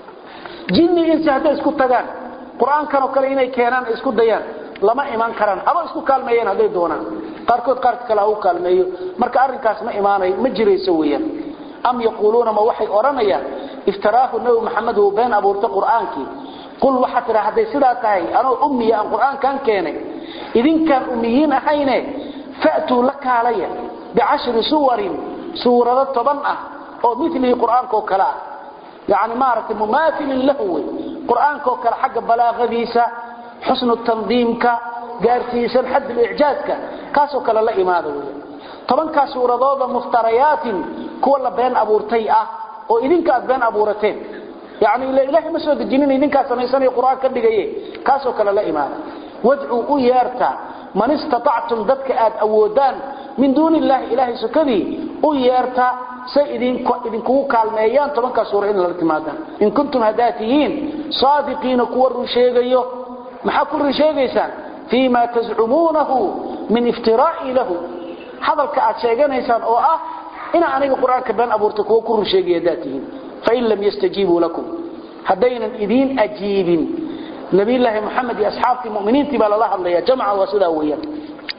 جني إنس هذا اسكو تغان قرآن كانوا كلينا كينان اسكو ديان لما إيمان كران أما اسكو كالميين هذا دونان قاركود قارك كلاهو كالميو مركا أرنكاس ما إيماني مجري سويا أم يقولون ما وحي أرميا افتراه النبي محمد وبين أبو رت قرآنك قل وحتى هذا سلاتاي أنا أمي أن قرآن كان كيني إذن كان أميين أحيني فأتوا لك علي بعشر سور سورة طبنة أو مثل قرآن كوكلا يعني مارك مماثل له قرآن كوكلا حق بلاغ ذيسا حسن التنظيم كارتيسا حد الإعجاز كاسو كلا لا إماده طبعا كسورة ضوضة مفتريات كل بين أبورتي أه وإذن كأت بين أبورتين يعني إلهي مسود الجنين إذن كأت سنة قرآن كدقية كاسو كلا لا إماده وادعوا أيارتا من استطعتم ذاتك آد أودان من دون الله إلهي سكذي أيارتا سيدين كو كالميان طبعا كسورة إن الارتمادا إن كنتم هداتيين صادقين كور رشيغيو محاكور رشيغيسان فيما تزعمونه من افتراء له هذا الكأت شيغانيسان أو أه إن أنا قرآن كبان أبورتك وكور رشيغي ذاتيين فإن لم يستجيبوا لكم هدينا إذين أجيبين نبي الله محمد أصحاب المؤمنين تبال الله الله جمع وسداويا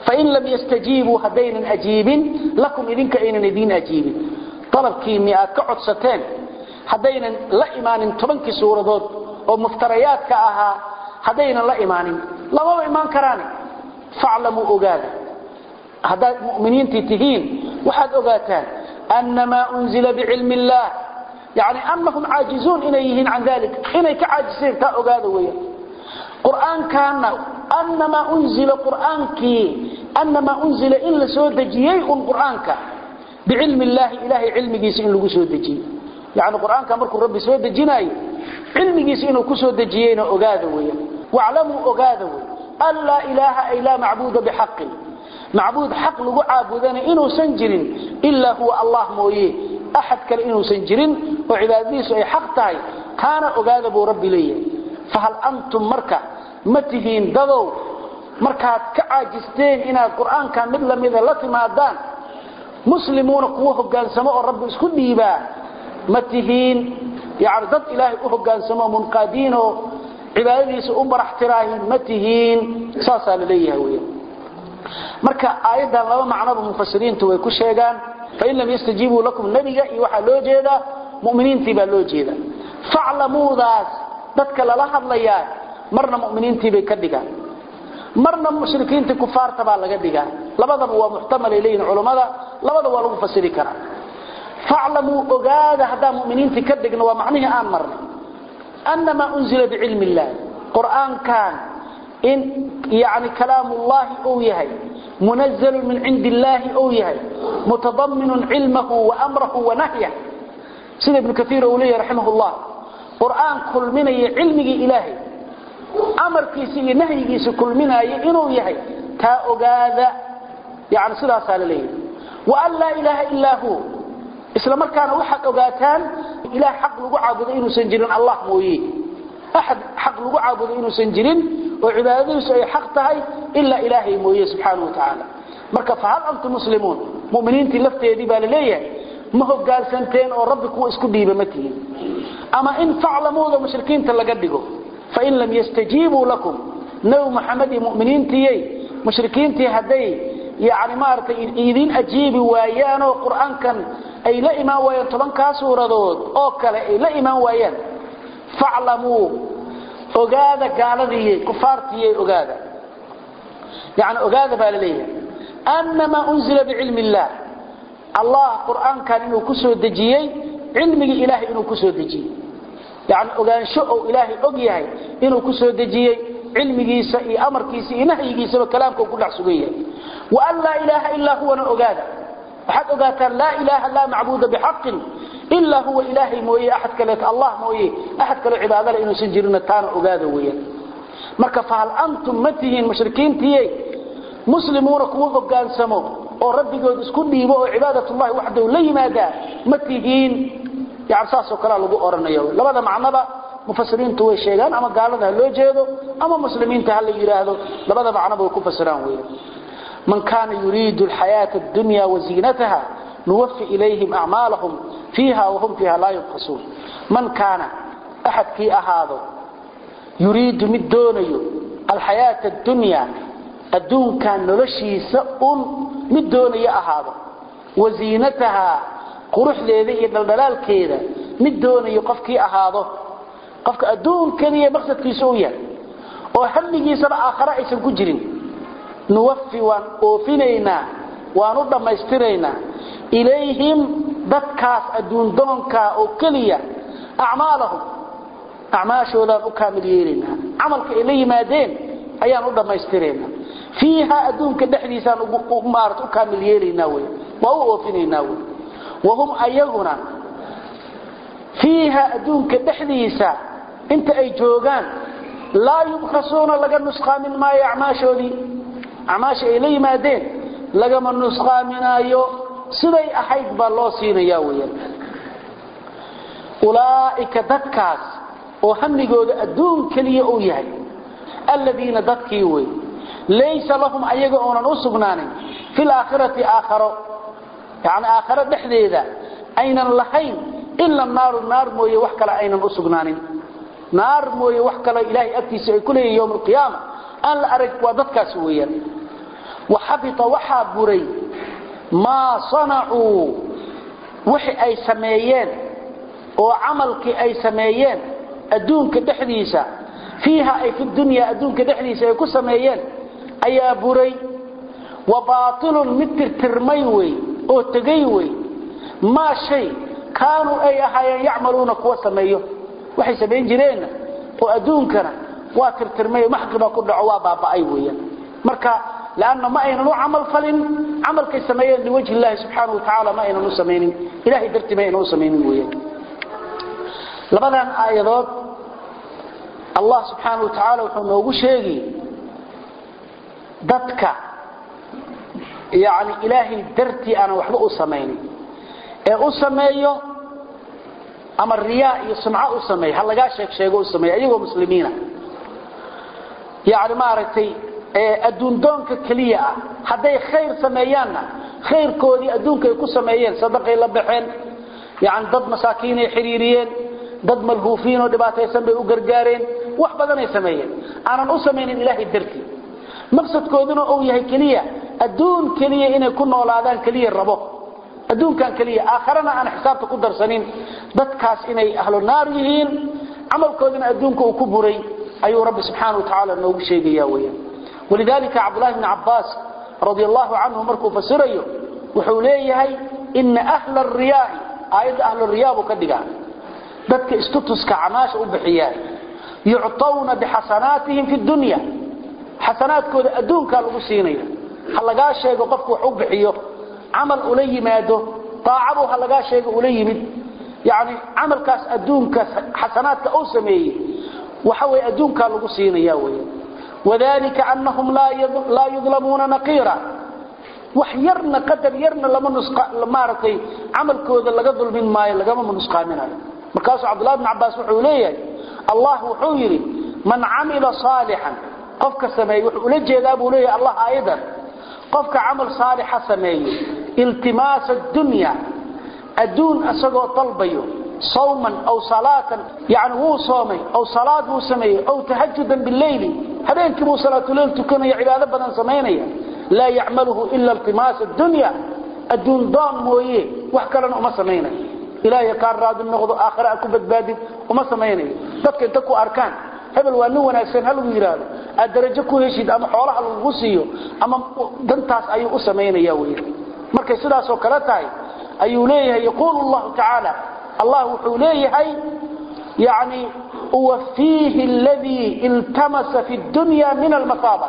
فإن لم يستجيبوا هدين أجيب لكم إذنك إن ندين أجيب طلب كيمياء كعد ستين هدين لا إيمان تبنك سورة ضد ومفتريات كأها هدين لا إيمان لا هو إيمان كراني فاعلموا أقادا هذا مؤمنين تتهين وحد أقاتان أنما أنزل بعلم الله يعني أنهم عاجزون إليهن عن ذلك إنك عاجزين تأقادا ويا قرآن كان أنما أنزل قرآنك أنما أنزل إلا سودجيي قرآنك بعلم الله إلهي علم جيسين لغو سودجي يعني قرآن كان مركو ربي سودجيناي علم جيسين لغو سودجيين أقادا ويا واعلموا أقادا ويا أن لا إله إلا معبود بحق معبود حق لغو عابدان إنه سنجر إلا هو الله مويه أحد كان إنه سنجر وعباديس أي حق تاي كان أقادا بو ربي ليه فهل أنتم مركا متهين دضو مركا كعاجستين إنا القرآن كان مثل ماذا لتمادان مسلمون قوه قان سماء الرب اسكن ديبا متهين يعني ضد إلهي قوه قان سماء منقادين عباديس أمر احتراهين متهين ساسا لليه ويه marka aayadan laba macno mufasiriintu way ku sheegaan fa in lam yastajibu lakum nabiga iyo waxa loo jeeda muuminiintii baa loo jeeda fa'lamuudaas dadka la hadlayaa marna muuminiintii bay ka dhigaan marna mushrikiintii kufaarta baa laga dhigaa labadaba waa muhtamal ilayna culimada labada waa lagu fasiri karaa fa'lamu ogaada hada muuminiintii ka dhigna waa macnaheedu aan marna annama unzila bi'ilmi allah qur'aan kan إن يعني كلام الله أو يهي منزل من عند الله أو يهي متضمن علمه وأمره ونهيه سيد ابن كثير أوليه رحمه الله قرآن كل من علمه إلهي أمر كيسي نهي كيسي كل من إنه يهي كأغاذا يعني صلى الله عليه وسلم وأن لا إله إلا هو إسلام كان وحق أغاتان إله حق لقو عابد إنه سنجرين الله مويه أحد حق لقو عابد إنه سنجرين وعبادته أي حق تهي إلا إلهي مويه سبحانه وتعالى مركا فهل أنتم مسلمون مؤمنين تلفتي دي بالليه ما هو قال سنتين أو ربك هو اسكو ديبا متين أما إن فعلموا ذا مشركين تلقدقوا فإن لم يستجيبوا لكم نو محمد مؤمنين تيي مشركين تي هدي يعني ما أرتي إذين أجيبوا ويانا وقرآن كان أي لا إيمان ويان طبعا كاسورة دود أوكال أي لا إيمان ويان فعلموا ogaada gaaladii kufaartii ogaada yaani ogaada baalaleeyahay annama unzila bi'ilmi allah allah qur'aan kan inuu ku soo dajiyay ilmiga ilaahi inuu ku soo dajiyay yaani ogaansho oo ilaahi og yahay inuu ku soo dajiyay ilmigiisa iyo amarkiisa iyo nahyigiisa kalaamka ku dhac sugayay wa an la ilaha illa huwa ogaada waxaad ogaataan la ilaha la macbuuda bihaqqin إلا هو إلهي مويه أحد كلك الله مويه أحد كله عبادة إنه سنجرنا تانا أقاده ويا مركا فهل أنتم متهين مشركين تيي مسلمون قوة قان سمو وربي قد اسكن ديبه عبادة الله وحده لي ما دا متهين يعني ساسو كلا لغو أورنا يوم لبدا معنا با مفسرين توي شيغان أما قالوا ده لو جيدو أما مسلمين تهل يراهدو لبدا معنا با كفسران ويا من كان يريد الحياة الدنيا وزينتها نوفي إليهم أعمالهم فيها وهم فيها لا يبخسون من كان أحد كي أهاده يريد من دونه الحياة الدنيا الدون كان نلشي سأل من دونه أهاده وزينتها قرح لذي الدلال كيدا من دونه يقف كي أهاده قفك الدون كذي مقصد في سويا وحمي سبع آخر إيسان كجرين نوفي وان أوفنينا ونرد ما يسترينا إليهم dadkaas aduun doonka oo kaliya acmaalahum acmaashooda u kaamil yeelina amalka ay yimaadeen ayaan u dhameystireyna fiiha aduunka dhaxdiisaan ugu maarto u kaamil yeelina way waa u oofinayna way wahum ayaguna fiiha aduunka dhaxdiisa inta ay joogaan la yubkhasuna laga nusqaamin ma acmaashoodi acmaash ay yimaadeen laga ma nusqaaminayo siday ahayd ba loo siinaya weeyaan ulaa'ika dadkaas oo hamigooda adduun kaliya uu yahay alladina dadkii way laysa lahum ayaga oonan u sugnaanin fil aakhirati aakharo yaani aakhara dhexdeeda aynan lahayn illa naar naar mooye wax kale aynan u sugnaanin naar mooye wax kale ilaahay agtiisa ay ku leeyahay yawm qiyaama an la arag waa dadkaas weeyaan وحبط وحابري ما صنعوا وحي أي سميين وعملك أي سميين أدونك دحديسة فيها أي في الدنيا أدونك دحديسة يكون سميين أي بري وباطل مثل ترميوي أو تقيوي ما شيء كانوا أي أحيان يعملون قوة سميه وحي سبين جرين وأدونكنا واتر ترميه محقبا كل عوابا بأيويا مركا لأنه ما أين نوع عمل فلن عمل كي سميين لوجه الله سبحانه وتعالى ما أين نوع سميين إلهي درت ما أين نوع سميين ويا لبدا آيات الله سبحانه وتعالى وحنوه شيء ضدك يعني إلهي درتي أنا وحده سميين ee u sameeyo ama riyaa iyo sumca u sameeyo hal laga sheeg sheego u sameeyo ayagoo muslimiina yaani maaragtay ee adduun doonka kaliya ah haday khayr sameeyaanna khayrkoodii adduunka ay ku sameeyeen sadaqay la baxeen yaani dad masaakiin ay xiriiriyeen dad malhuufiin oo dhibaataysan bay u gargaareen wax badan ay sameeyeen aanan u sameeynin ilaahay dartii maqsadkooduna uu yahay kaliya adduun kaliya inay ku noolaadaan kaliya rabo adduun kan kaliya aakhirana aan xisaabta ku darsanin dadkaas inay ahlu naar yihiin amalkoodina adduunka uu ku buray ayuu rabbi subhanahu wa ta'ala noogu sheegaya weeyaan walidalika abdullah ibn abbas radiyallahu anhu markuu fasirayo wuxuu leeyahay in ahla ar-riyaa ayad ahlu ar-riyaa ka dhigaa dadka istutuska amaasha u bixiyaan yu'tawna bihasanatihim fi dunya hasanaadkooda adduunka lagu siinayo hal laga sheego qofku wuxuu bixiyo عمل أولي ماده طاعبها لقى شيء أولي مد يعني عمل كاس أدونك حسنات كأوسمي وحوي أدونك لقصين ياوي وذلك أنهم لا لا يظلمون نقيرا وحيرنا قدر يرنا لما نسقى لما رتي عمل كذا لقى ظلم ما يلقى من نسقى منها مكاس عبد الله بن عباس وحوليه الله وحيري من عمل صالحا قفك سمي ولجي ذا بوليه الله أيضا قفك عمل صالح سميه التماس الدنيا أدون أسقو طلبيه صوما أو صلاة يعني هو صومي أو صلاة هو سميه أو تهجدا بالليل هذين كمو صلاة الليل تكون عبادة بدن سمينية لا يعمله إلا التماس الدنيا أدون دون مويه وحكرا وما سمينية إلهي كان راد النغض آخر أكبت بادي وما سمينية ذاتك انتكو أركان hebel waa nin wanaagsan hal uu yiraahdo adarajo ku heshid ama xoolaha lagu siiyo ama dantaas ayuu u sameeynaya weeyaan markay sidaas oo kala tahay ayuu leeyahay yaqul Allah ta'ala Allah wuxuu leeyahay yaani uwaffihi alladhi iltamasa fi ad-dunya min al-masaba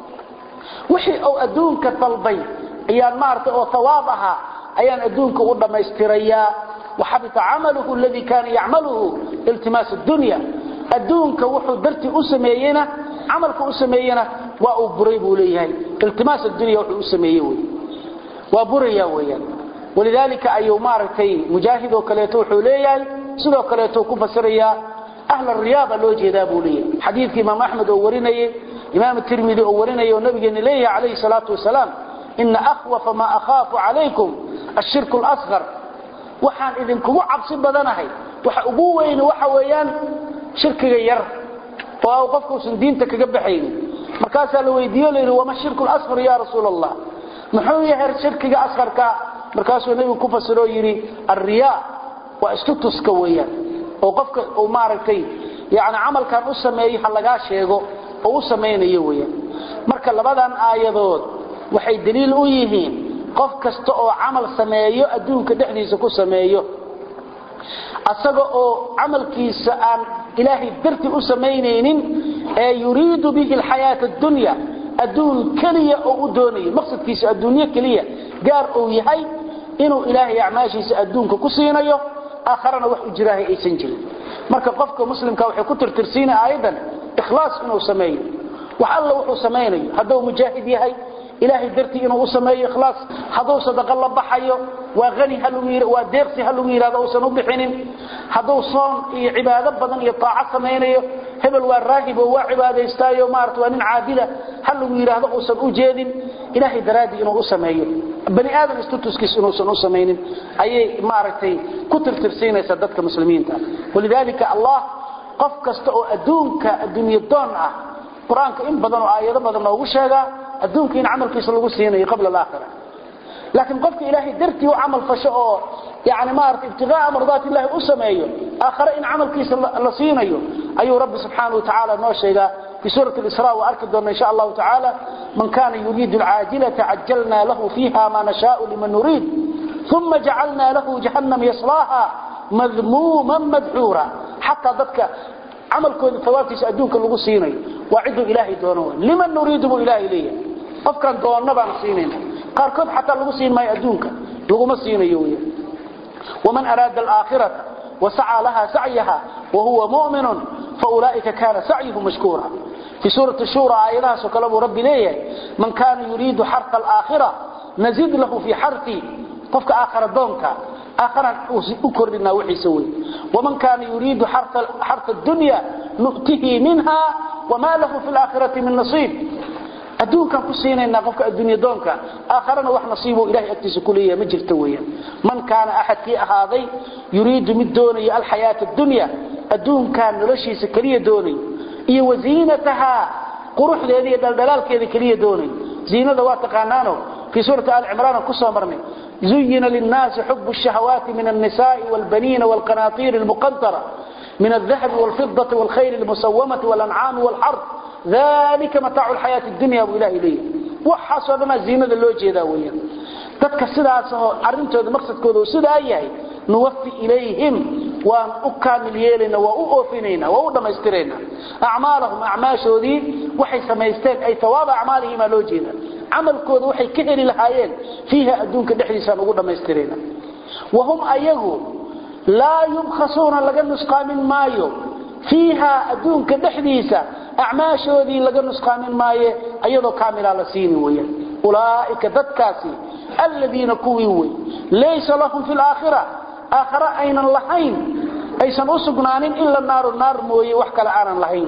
wixii oo adduunka talbay ayaan maarta oo thawaabaha ayaan adduunka u dhameystiraya وحبط عمله الذي كان يعمله التماس الدنيا adduunka wuxuu darti u sameeyena amalku u sameeyena waa uu buray buu leeyahay iltimaas dunya wuxuu u sameeyay waa buraya weeyaan walidalika ayu maartay mujaahid oo kaleeto wuxuu leeyahay sidoo kaleeto ku fasiraya ahla ar-riyaada loo jeedaa buu leeyahay xadiidkii imaam ahmed oo warinayay imaam tirmidhi oo warinayay nabigeena leeyahay alayhi salatu wasalaam inna akhwafa ma akhafu alaykum ash-shirku al-asghar waxaan idinku cabsi badanahay waxa ugu weyn waxa weeyaan shirkiga yar oo qofku san diinta kaga baxayn markaas la weydiiyo leeyahay wama shirku al-asghar ya rasuulallah muxuu yahay shirkiga asgharka markaas uu nabigu ku fasiro yiri ar-riyaa wa istutuska weeyaan oo qofka uu maaragtay yaani amalkan u sameeyay hal laga sheego oo u sameeynayo weeyaan marka labadan aayadood waxay daliil u yihiin qof kasta oo amal sameeyo adduunka dhexdiisa ku sameeyo asaga oo amalkiisa aan ilaahi darti u sameeyneenin ee yuriidu bihi alxayaat ad-dunya adduun kaliya oo u doonayo maqsadkiisa adduunyo kaliya gaar oo yahay inuu ilaahi acmaashiisa adduunka ku siinayo aakhirana wax u jiraahay aysan jirin marka qofka muslimka wuxuu ku tirtirsiinaa aayadan ikhlaas inuu sameeyo wax alla wuxuu sameeyay haduu mujaahid yahay ilaahi darti inuu sameeyo ikhlaas haduu sadaqa la baxayo waa qani halwiir waa deeqsi halwiir oo san u bixinin haduu soon iyo cibaado badan iyo taaca sameeyo hebel waa raahib oo waa cibaadaystaayo maartu waa nin caadila halwiir oo san u jeedin ilaahi daraadi inuu u sameeyo bani aadam istutuskiis inuu san u sameeynin ayay maartay ku tirtirsiinaysa dadka muslimiinta walidalika allah qof kasta oo adduunka adduunyo doon ah quraanka in badan oo aayado badan oo ugu sheega adduunka in amalkiisa lagu siinayo qabla al-aakhirah laakiin qofka ilaahay dartii uu amal fasho oo yaani ma arti ibtigaa mardaat ilaahi u sameeyo aakhira in amalkiisa la siinayo ayuu rabbi subhanahu wa ta'ala noo sheega في سورة الإسراء وأركضنا إن شاء الله تعالى من كان يريد العاجلة عجلنا له فيها ما نشاء لمن نريد ثم جعلنا له جهنم يصلاها مذموما مدحورا حتى ذلك عملكم ثوابتي سأدونك اللغسيني وعدوا إلهي دونه لمن نريد إلهي ليه أفكرا دوننا بان سينين قاركب حتى اللغسين ما يأدونك لغمسيني يويا ومن أراد الآخرة وسعى لها سعيها وهو مؤمن فأولئك كان سعيه مشكورا في سورة الشورى آياتها سكلم ربي ليه من كان يريد حرث الآخرة نزيد له في حرثي قفك آخر دونك آخر أكر لنا وحي سوي ومن كان يريد حرث, حرث الدنيا نؤته منها وما له في الآخرة من نصيب أدونك كسينا إن قفك الدنيا دونك آخرنا وح نصيبه إلهي أكتس كلية مجر تويا من كان أحد في هذا يريد من دوني الحياة الدنيا أدون كان رشي سكرية دوني إيه وزينتها قروح لهذه الدلال كذي كرية دوني زينة ذوات قانانه في سورة آل عمران كسوة مرمي زين للناس حب الشهوات من النساء والبنين والقناطير المقنطرة من الذهب والفضة والخيل المسومة والأنعام والحرث ذلك متاع الحياة الدنيا أبو إله إليه وحصدنا زينة اللوجه ذاوية تدك السداء عرمته هذا مقصد كذا وسداء أيهي نوفي إليهم وأن أكامل يلنا وأوفنينا وأودما يسترينا أعمالهم أعماشه ذي وحي سميستين أي ثواب أعمالهم لوجهنا عمل كود وحي كهر الهايين فيها أدونك دحريسان وأودما يسترينا وهم أيهو لا يبخسون لغا نسقى من مايو فيها أدونك دحريسا أعماشه ذي لغا نسقى من مايو أيضا كامل على سيني ويا أولئك دكاسي الذين كويوي ليس لهم في الآخرة آخر أين اللحين أيسان أسقنانين إلا النار النار موي وحكا لعانا اللحين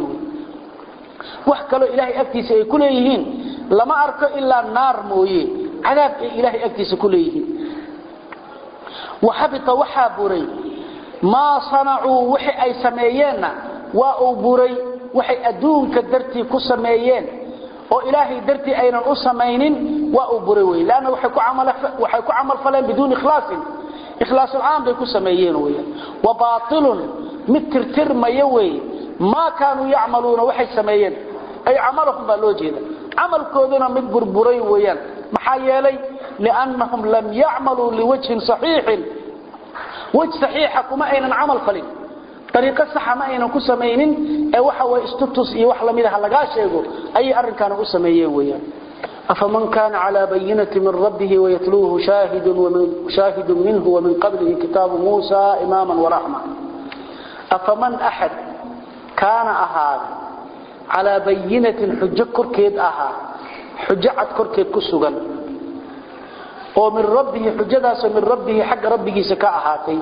وحكا له إلهي أكتس كليهين لما أرك إلا النار موي عذاب إلهي أكتس كليهين وحبط وحابوري ما صنعوا وحي أي سميين وأوبوري وحي أدون كدرتي كسميين وإلهي درتي أين أسمينين وأوبوري لأنه وحيكو عمل, وحيكو عمل فلان بدون إخلاص إخلاص العام بيكون سميين ويا وباطل مترتر ما يوي ما كانوا يعملون وحي سميين أي عملهم بالوجه عمل كودنا مدبر بري ويا محايا لي لأنهم لم يعملوا لوجه صحيح وجه صحيح كما أين عمل فلين طريقة صح ما أين كسميين أي وحوى استطس أي وحلا ميدها لقاشيقو أي أرن كانوا أسميين ويا أفمن كان على بينة من ربه ويتلوه شاهد ومن شاهد منه ومن قبله كتاب موسى إماما ورحمة أفمن أحد كان أهاد على بينة حجة كركيد أهاد حجة كركيد كسوغا ومن ربه حجة داس من ربه حق ربه سكاء هاتي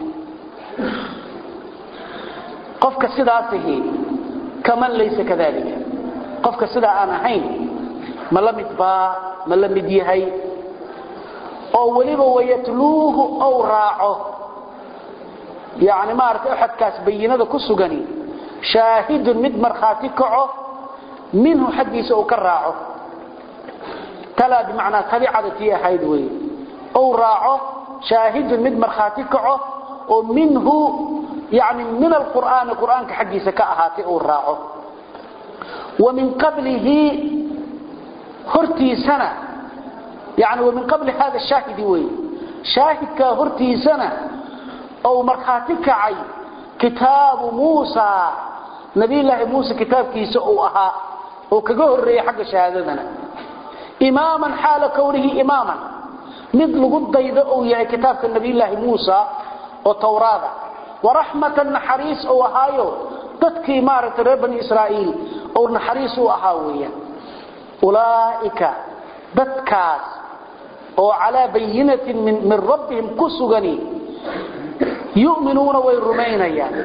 قفك سداته كمن ليس كذلك قفك سدا أنا حين ما لم يتبع ما لم يديهي أو وليبا ويتلوه أو راعه يعني ما أردت أحد كاس بينا ذا كسوغاني شاهد مد مرخاتكعه منه حديث أو كراعه تلا بمعنى تبعة تيه حيدوي أو راعه شاهد مد مرخاتكعه ومنه يعني من القرآن القرآن كحديث كأهاتي أو راعه ومن قبله هرتي سنة يعني ومن قبل هذا الشاهد وي شاهد كهرتي سنة أو مرخاتك عي كتاب موسى نبي الله موسى كتاب كيس أو أها وكجوه الرئي حق شهادتنا إماما حال كونه إماما مثل قد يدعو يا كتاب النبي الله موسى وتوراة ورحمة النحريس أو أهايو تتكي مارة ربن إسرائيل أو النحريس أو أهاوية أولئك بدكاس أو على بينة من, من ربهم كسغني يؤمنون ويرمين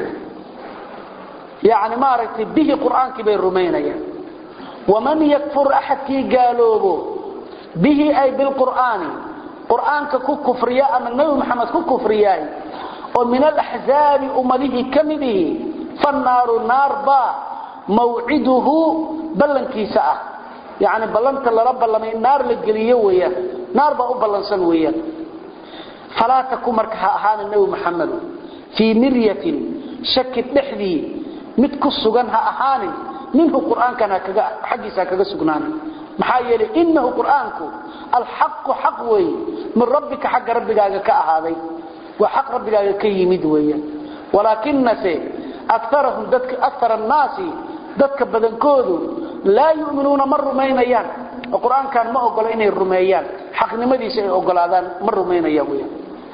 يعني ما رأيت به قرآن كبير رمين ومن يكفر أحد كي قالوه به أي بالقرآن قرآن ككفرياء من نبي محمد ككفرياء ومن الأحزاب أمله كمده فالنار النار با موعده ballankiisa ah yaani ballanta la rabbalama naar la geliyo weeyaan naar ba u ballansan weeyaan fala takum marka ahaan nabi Muhammad fi miryatin shak dhixdi mid ku sugan ha ahaanin minhu quraanka kaga xaqiisa kaga sugnaan maxaa yeelay innahu quraanku alhaq haq way min rabbika haq rabbigaaga ka ahaaday wa haq rabbigaaga ka yimid weeyaan walakinnase aktharuhum dadka akthar an-nas dadka badankoodu la yu'minuna mar rumaynayaan quraankan ma ogola inay rumeeyaan xaqnimadiisa ay ogolaadaan mar rumaynayaan weeyaan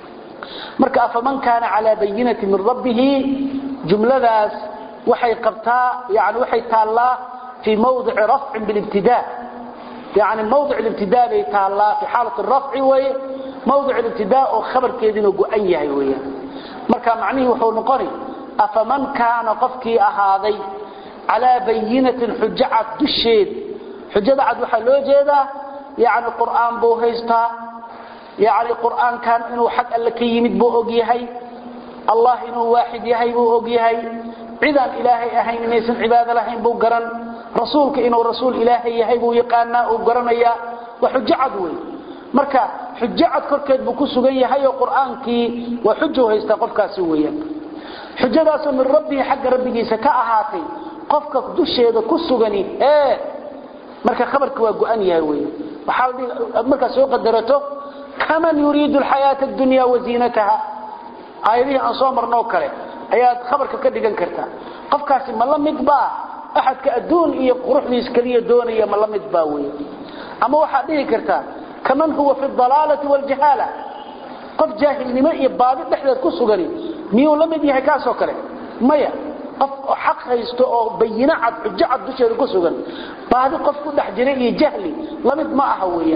marka afaman kana ala bayyinati min rabbih jumladaas waxay qabtaa yaani waxay taala fi mawdi' raf' bil ibtida' يعني موضع الابتداء بيتعالى في حالة الرفع وهي موضع الابتداء وخبر كيدين وقوأن يهي وهي مركا معنيه وحول نقري أفمن كان قفكي أهاذي على بينة حجعة دشيد حجة عد وحلو جيدة يعني القرآن بو هيستا يعني القرآن كان إنه حق لكي يمد بو أقيهي الله إنه واحد يهي بو أقيهي عذان إلهي أهين ميسن عباد لهين بو قرن رسولك إنه رسول إلهي يهيبو يقانا وقرنيا وحجعد وي مركا حجعد كركد بكسوغي هي قرآنك وحجه يستقفك سويا حجداس من ربي حق ربي سكاهاتي قفك دشيده كسوغني ايه مركا خبرك واغان ياهي وي وحاول مركا سو قدرته كمن يريد الحياة الدنيا وزينتها ايدي ان سو مرنو كره اياد خبرك كدغن كرتا قفكاسي ما لميد با أحد كأدون إيه قروح ليسكرية دونية ملمد باوية أما واحد إيه كرتا كمن هو في الضلالة والجهالة قف جاهل نماء يبادي نحن كسو قري ميو لمد يهكاسو كري مايا قف حق يستوى بينا عد جعد دشي كسو قري بعد قف كل حجري جهلي لمد ما أهوية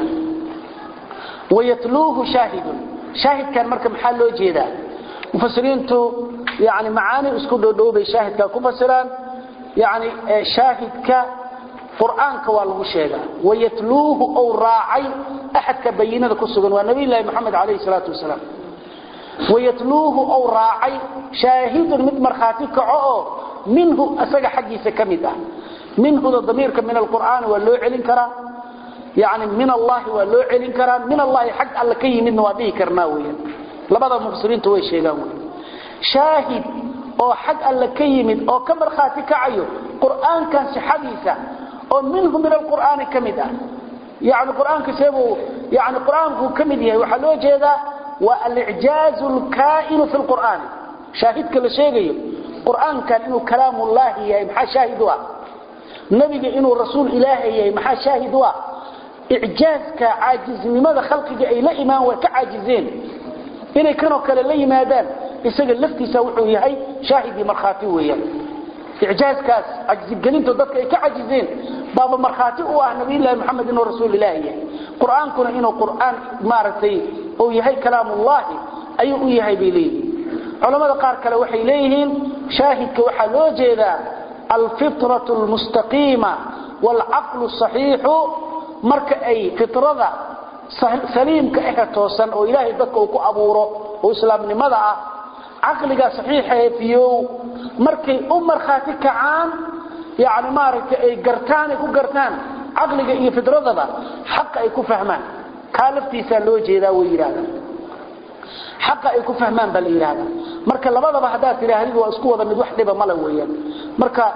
ويتلوه شاهد شاهد كان مركب حاله جيدا مفسرين تو يعني معاني اسكو دو بي شاهد كان كفسران يعني شاهدك قرآنك والله شيئا ويتلوه أو راعي أحد كبينة كسوغن ونبي الله محمد عليه الصلاة والسلام ويتلوه أو راعي شاهد من مرخاتك عؤو منه أساق حقي سكمده منه الضمير من القرآن واللو علن كرا يعني من الله واللو علن كرا من الله حق الله كي من وابيه كرناويا لبعض المفسرين توي شيئا شاهد oo xaq alla ka yimid oo ka marxaati kacayo quraankan si xadiisa oo minhum min alquran kamida yaani quraanka sheego yaani quraanku kamid yahay waxa loo jeedaa wa al-i'jaz al-ka'in fi al-quran shaahidka la sheegayo quraankan inuu kalaamullaahi yahay maxaa shaahidu ah nabiga inuu rasuul ilaahi yahay maxaa shaahidu ah i'jazka aajiznimada khalqiga ay la imaan way ka aajizeen inay kanoo kale la yimaadaan isaga laftiisa wuxuu yahay shaahidi marxaati weeyaan i'jaazkaas ajib galinto dadka ay ka ajizeen baaba marxaati u ah nabi ilaahi maxamed inuu rasuul ilaahi quraankuna inuu quraan maartay oo yahay kalaamullaahi ayuu u yahay bileey culimada qaar kale waxay leeyihiin shaahidka waxa loo jeedaa al-fitratu al-mustaqima wal-aqlu as-sahih marka ay fitrada saliimka ah toosan oo ilaahay dadka uu ku abuuro oo islaamnimada ah عقلك صحيح فيو مركي أمر خاتك عام يعني مارك أي قرتان يكون قرتان عقلك إيه في درضة حق يكون فهمان كالفتي سالوجي ذا وإرادة حق يكون فهمان بالإرادة مركا لبضا بحدات إلهي وأسكوة من وحدة بملوية مركا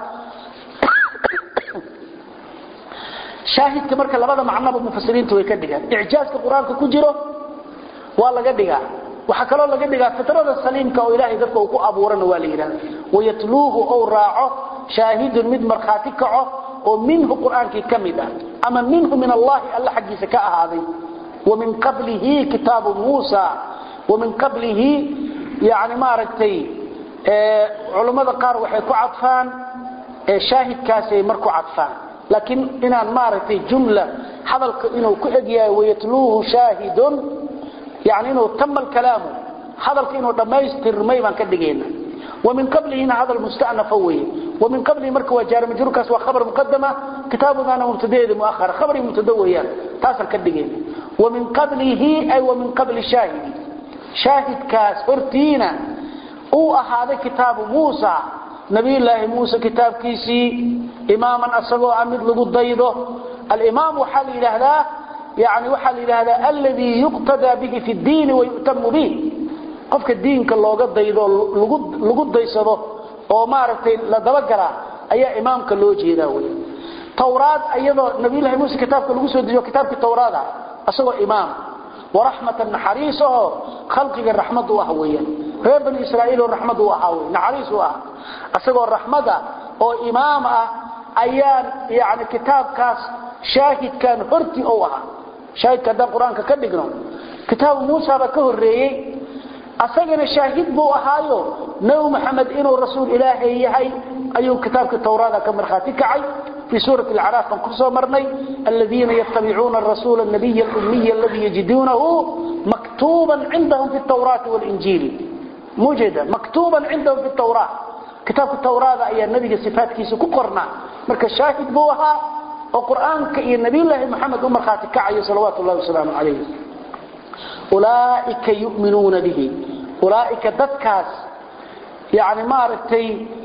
شاهد كمركا لبضا معنا بمفسرين تويكدقا إعجاز القرآن كجره والله قدقا waxa kale laga dhigaa fitrada saliimka oo ilaahay dadka uu ku abuuran waa leeyahay wayatluuhu aw raaco shaahidun mid marxaati kaco oo minhu quraanki kamida ama minhu min allah alla xaqiisa ka ahaaday wa min qablihi kitab Musa wa min qablihi yaani ma aragtay ee culimada qaar waxay ku cadfaan ee shaahidkaasi marku cadfaan laakiin inaan ma aragtay jumla hadalka inuu ku eegyahay wayatluuhu shaahidun يعني إنه تم الكلام هذا إنه دمايستر ميبان كدقينا ومن قبله هنا هذا المستأنف هو ومن قبله مركب وجار مجركس وخبر مقدمة كتابنا أنا مبتدئ مؤخر خبر متدويا تاسل كدقينا ومن قبله أي ومن قبل الشاهد شاهد كاس أرتينا هو هذا كتاب موسى نبي الله موسى كتاب كيسي إماما أسقوا أمد لقو ضيده الإمام وحال إلهذا يعني وحال إلهذا الذي يقتدى به في الدين ويؤتم به قفك الدين كالله قد ضيده لقو ضيسده وما رفتين لدبقرة أي إمام كالله جيداوي توراة أيضا نبي الله موسى كتابك لقو ديو كتابك التوراة أسقوا إمام ورحمة نحريسه خلقك الرحمة وهويا غير بني إسرائيل الرحمة وهوي نحريسه أسقوا الرحمة أو إمام أيان يعني كتاب كاس شاهد كان هرتي أوها شاهد كان القرآن كدقنا كتاب موسى بكهري أسقنا شاهد بو أهايو نو محمد إنه رسول إلهي يهي أيو كتاب التوراة كمرخاتي كعي في سورة العراف انقصوا مرني الذين يتبعون الرسول النبي الأمي الذي يجدونه مكتوبا عندهم في التوراة والإنجيل موجودة مكتوبا عندهم في التوراة كتاب التوراة أي النبي صفات كيسو كقرنا مركز شاهد بوها وقرآن كأي النبي الله محمد أمر خاتك عي صلوات الله وسلامه عليه أولئك يؤمنون به أولئك ددكاس يعني مارتي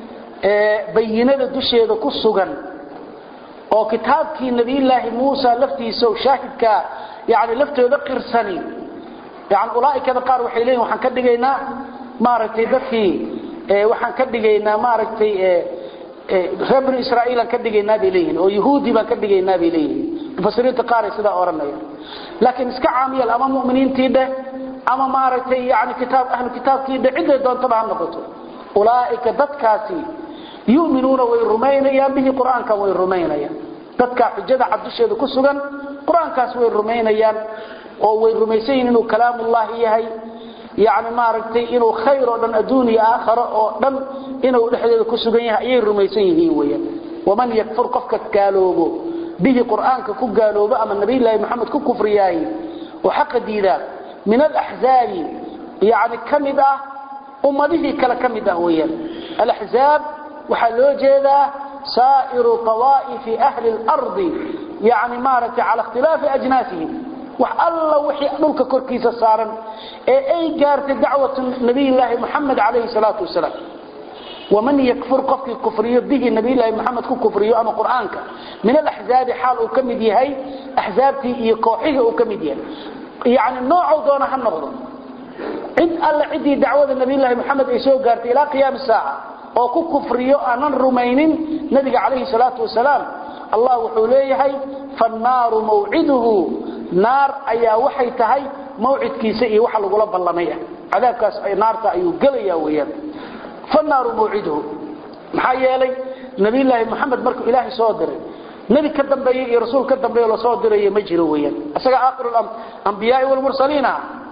بينا الدشيء كسوغا oo kitaabkii nabi ilaahi Muuse laftiisa oo shaahidka yaani laftooda qirsanay yaani ulaaika qaar waxay leeyihiin waxaan ka dhigaynaa maaragtay dadkii ee waxaan ka dhigaynaa maaragtay ee reer Israa'iil ka dhigaynaa bileeyin oo yahuudi baan ka dhigaynaa bileeyin mufasiriinta qaar sida oranaya laakiin iska caamiyal ama muuminiintiida ama maaragtay yaani kitaab ahlu kitaabkiida cid doonto baa noqoto ulaaika dadkaasi يؤمنون ويرمين يا به قرآن كان ويرمين يا تذكى حجة عبد الشهد كسجا قرآن كان ويرمين يا أو ويرميسين إنه كلام الله يهي يعني ما رأيت إنه خير من أدوني آخر أو دم إنه لحد كسجا يهي يرميسين ويا ومن يكفر قفك كالوبه به قرآن كقالوبه أما النبي الله محمد ككفر ياهي وحق ديدا من الأحزاب يعني كمدة أمته كلا كمدة ويا الأحزاب وحلو جيدا سائر طوائف أهل الأرض يعني مارت على اختلاف أجناسهم وحالله وحي أنك كركيس صارا أي جارت دعوة النبي الله محمد عليه الصلاة والسلام ومن يكفر قفك الكفرية به النبي الله محمد كفرية أما قرآنك من الأحزاب حال أكمدي هاي أحزابتي يقوحيه أكمدي يعني النوع دونها النغض عد الله عدي دعوة النبي الله محمد إيسو جارت إلى قيام الساعة oo ku kufriyo aanan rumaynin nabiga kaleey salaatu wasalaam Allah wuxuu leeyahay fannaaru maw'iduhu naar ayaa waxay tahay maw'idkiisa iyo waxa lagu la ballamay cadaabkaas ay naarta ayuu galaya weeyaan fannaaru maw'iduhu maxaa yeelay nabi ilaahi maxamed markuu ilaahi soo diray nabi ka dambeeyay iyo rasuul ka dambeeyay la soo diray ma jiro weeyaan asaga aakhirul anbiyaa wal mursaliina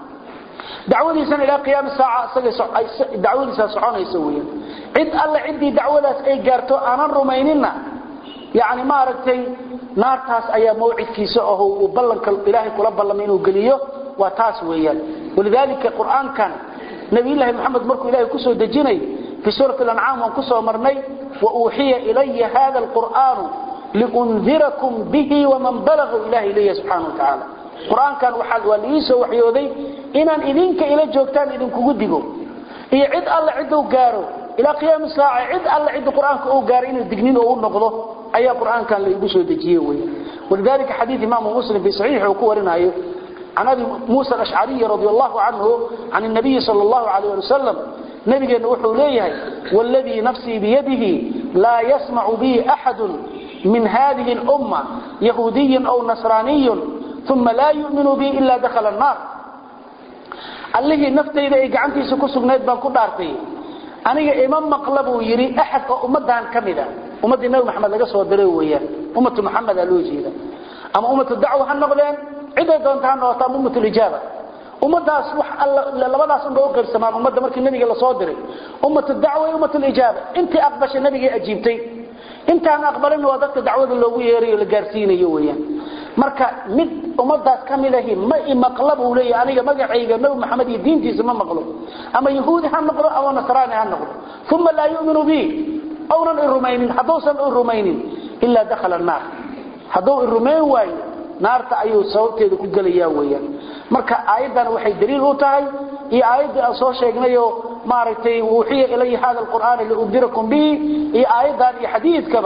دعوتي إلى قيام الساعة دعوتي ساعة يسويها عد الله عندي دعوة أي جارتو أنا الروميننا يعني ما رتي نار تاس أي موعد كيسه وبلن كالإله كل بلن منه قليه وتاس وياه ولذلك القرآن كان نبي الله محمد مركو إله كسو دجيني في سورة الأنعام وكسو مرني وأوحي إلي هذا القرآن لأنذركم به ومن بلغ إله إليه سبحانه وتعالى القرآن كان وحال وليسه وحيودي إنان إذنك إلى جوكتان إذنك قدقوا إيه عد الله عده قاروا إلى قيام الساعة عد الله عده قرآن كأو قار إنه الدقنين أو نقضه أي قرآن كان ليقصوا دجيوه ولذلك حديث إمام مسلم في صحيح وكورنا عن أبي موسى الأشعري رضي الله عنه عن النبي صلى الله عليه وسلم نبي نوحوا ليه والذي نفسي بيده لا يسمع به أحد من هذه الأمة يهودي أو نصراني ثم لا يؤمن به إلا دخل النار اللي نفتي إذا قعنتي سكسو نايد بان كدارتي أنا إمام مقلب ويري أحد أمدان كمدا أمد النبي محمد لقى صور دروية أمة محمد ألوجي أما أمة الدعوة هالنقلين عدة دونتها نوطان أمة الإجابة أمة أصبح لبدا صندوق وقر سمان أمة مركي النبي قال صادري أمة الدعوة أمة الإجابة أنت أقبش النبي أجيبتي أنت أنا أقبلين وضعت دعوة اللوية لقارسيني يويا marka mid umadaas kamidahi ma imaqlabu leeyahay aniga magacayga nabi maxamed iyo diintiisa ma maqlo ama yahuudi ha noqdo ama nasraani ha noqdo thumma la yu'minu bi awran rumaynin hadusan rumaynin illa dakhala an-nar haduu rumayn way naarta ayuu sababteedu ku galaya weeyaan marka aayadan waxay daliil u tahay iyo aayada aan soo sheegnayo maaragtay wuxiya ilay hada al-qur'aan li udirakum bi iyo aayadan iyo xadiidkaba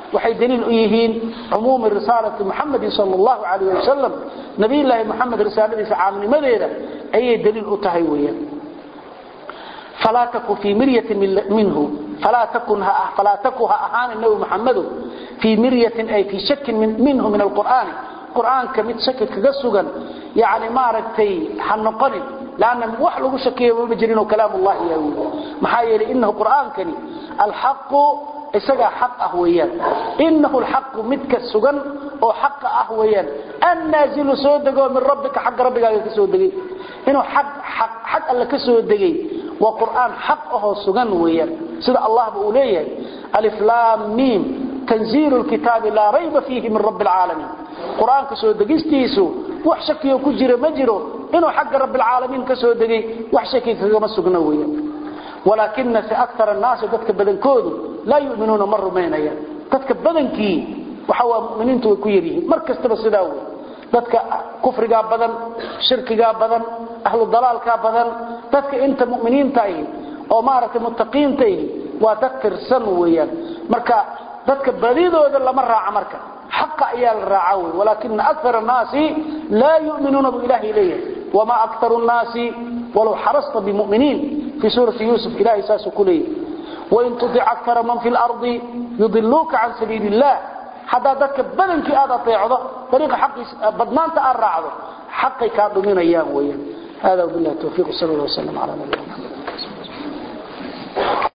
waxay daliil u yihiin umum risalati Muhammad sallallahu alayhi wasallam nabi ilaahi Muhammad risaladiisa caamnimadeeda ayay daliil u tahay weeyaan فلا تكن في مرية منه فلا تكنها فلا تكنها أهان النبي محمد في مرية أي في شك من منه من القرآن القرآن كميت شك كجسوجا يعني ما رتي حنقني لأن وحلو شكيه وبجرينه كلام الله يقول محايل إنه قرآن كني الحق إسجى حق أهويان إنه الحق متك السجن أو حق أهويان النازل سودجو من ربك حق ربك كسودجي إنه حق حق حق اللي كسودجي وقرآن حقه سجن ويان سيد الله بأوليه ألف لام ميم تنزيل الكتاب لا ريب فيه من رب العالمين قرآن كسودجيستيسو وحشكي وكجر مجره إنه حق رب العالمين كسودجي وحشكي كما سجن ويان ولكن أكثر الناس تتك بدنكود لا يؤمنون مر مينيا تتك بدنكي وحوا مؤمنين توكيريه مركز تبصداوي تتك كفر جاب بدن شرك جاب بدن أهل الضلال جاب بدن تتك أنت مؤمنين تاي أو مارك متقين تاي وتذكر سنويا مركا تتك بديدو إذا لما راع مركا حق أيال الرعاوي ولكن أكثر الناس لا يؤمنون بالله إليه وما أكثر الناس ولو حرصت بمؤمنين في سورة يوسف إلهي ساس كليه وإن تطع أكثر من في الأرض يضلوك عن سبيل الله حتى ذلك بدن في هذا طيعه طريق حق بدنان تأرعه حقك من أيام وياه هذا وبالله التوفيق صلى الله عليه وسلم على نبينا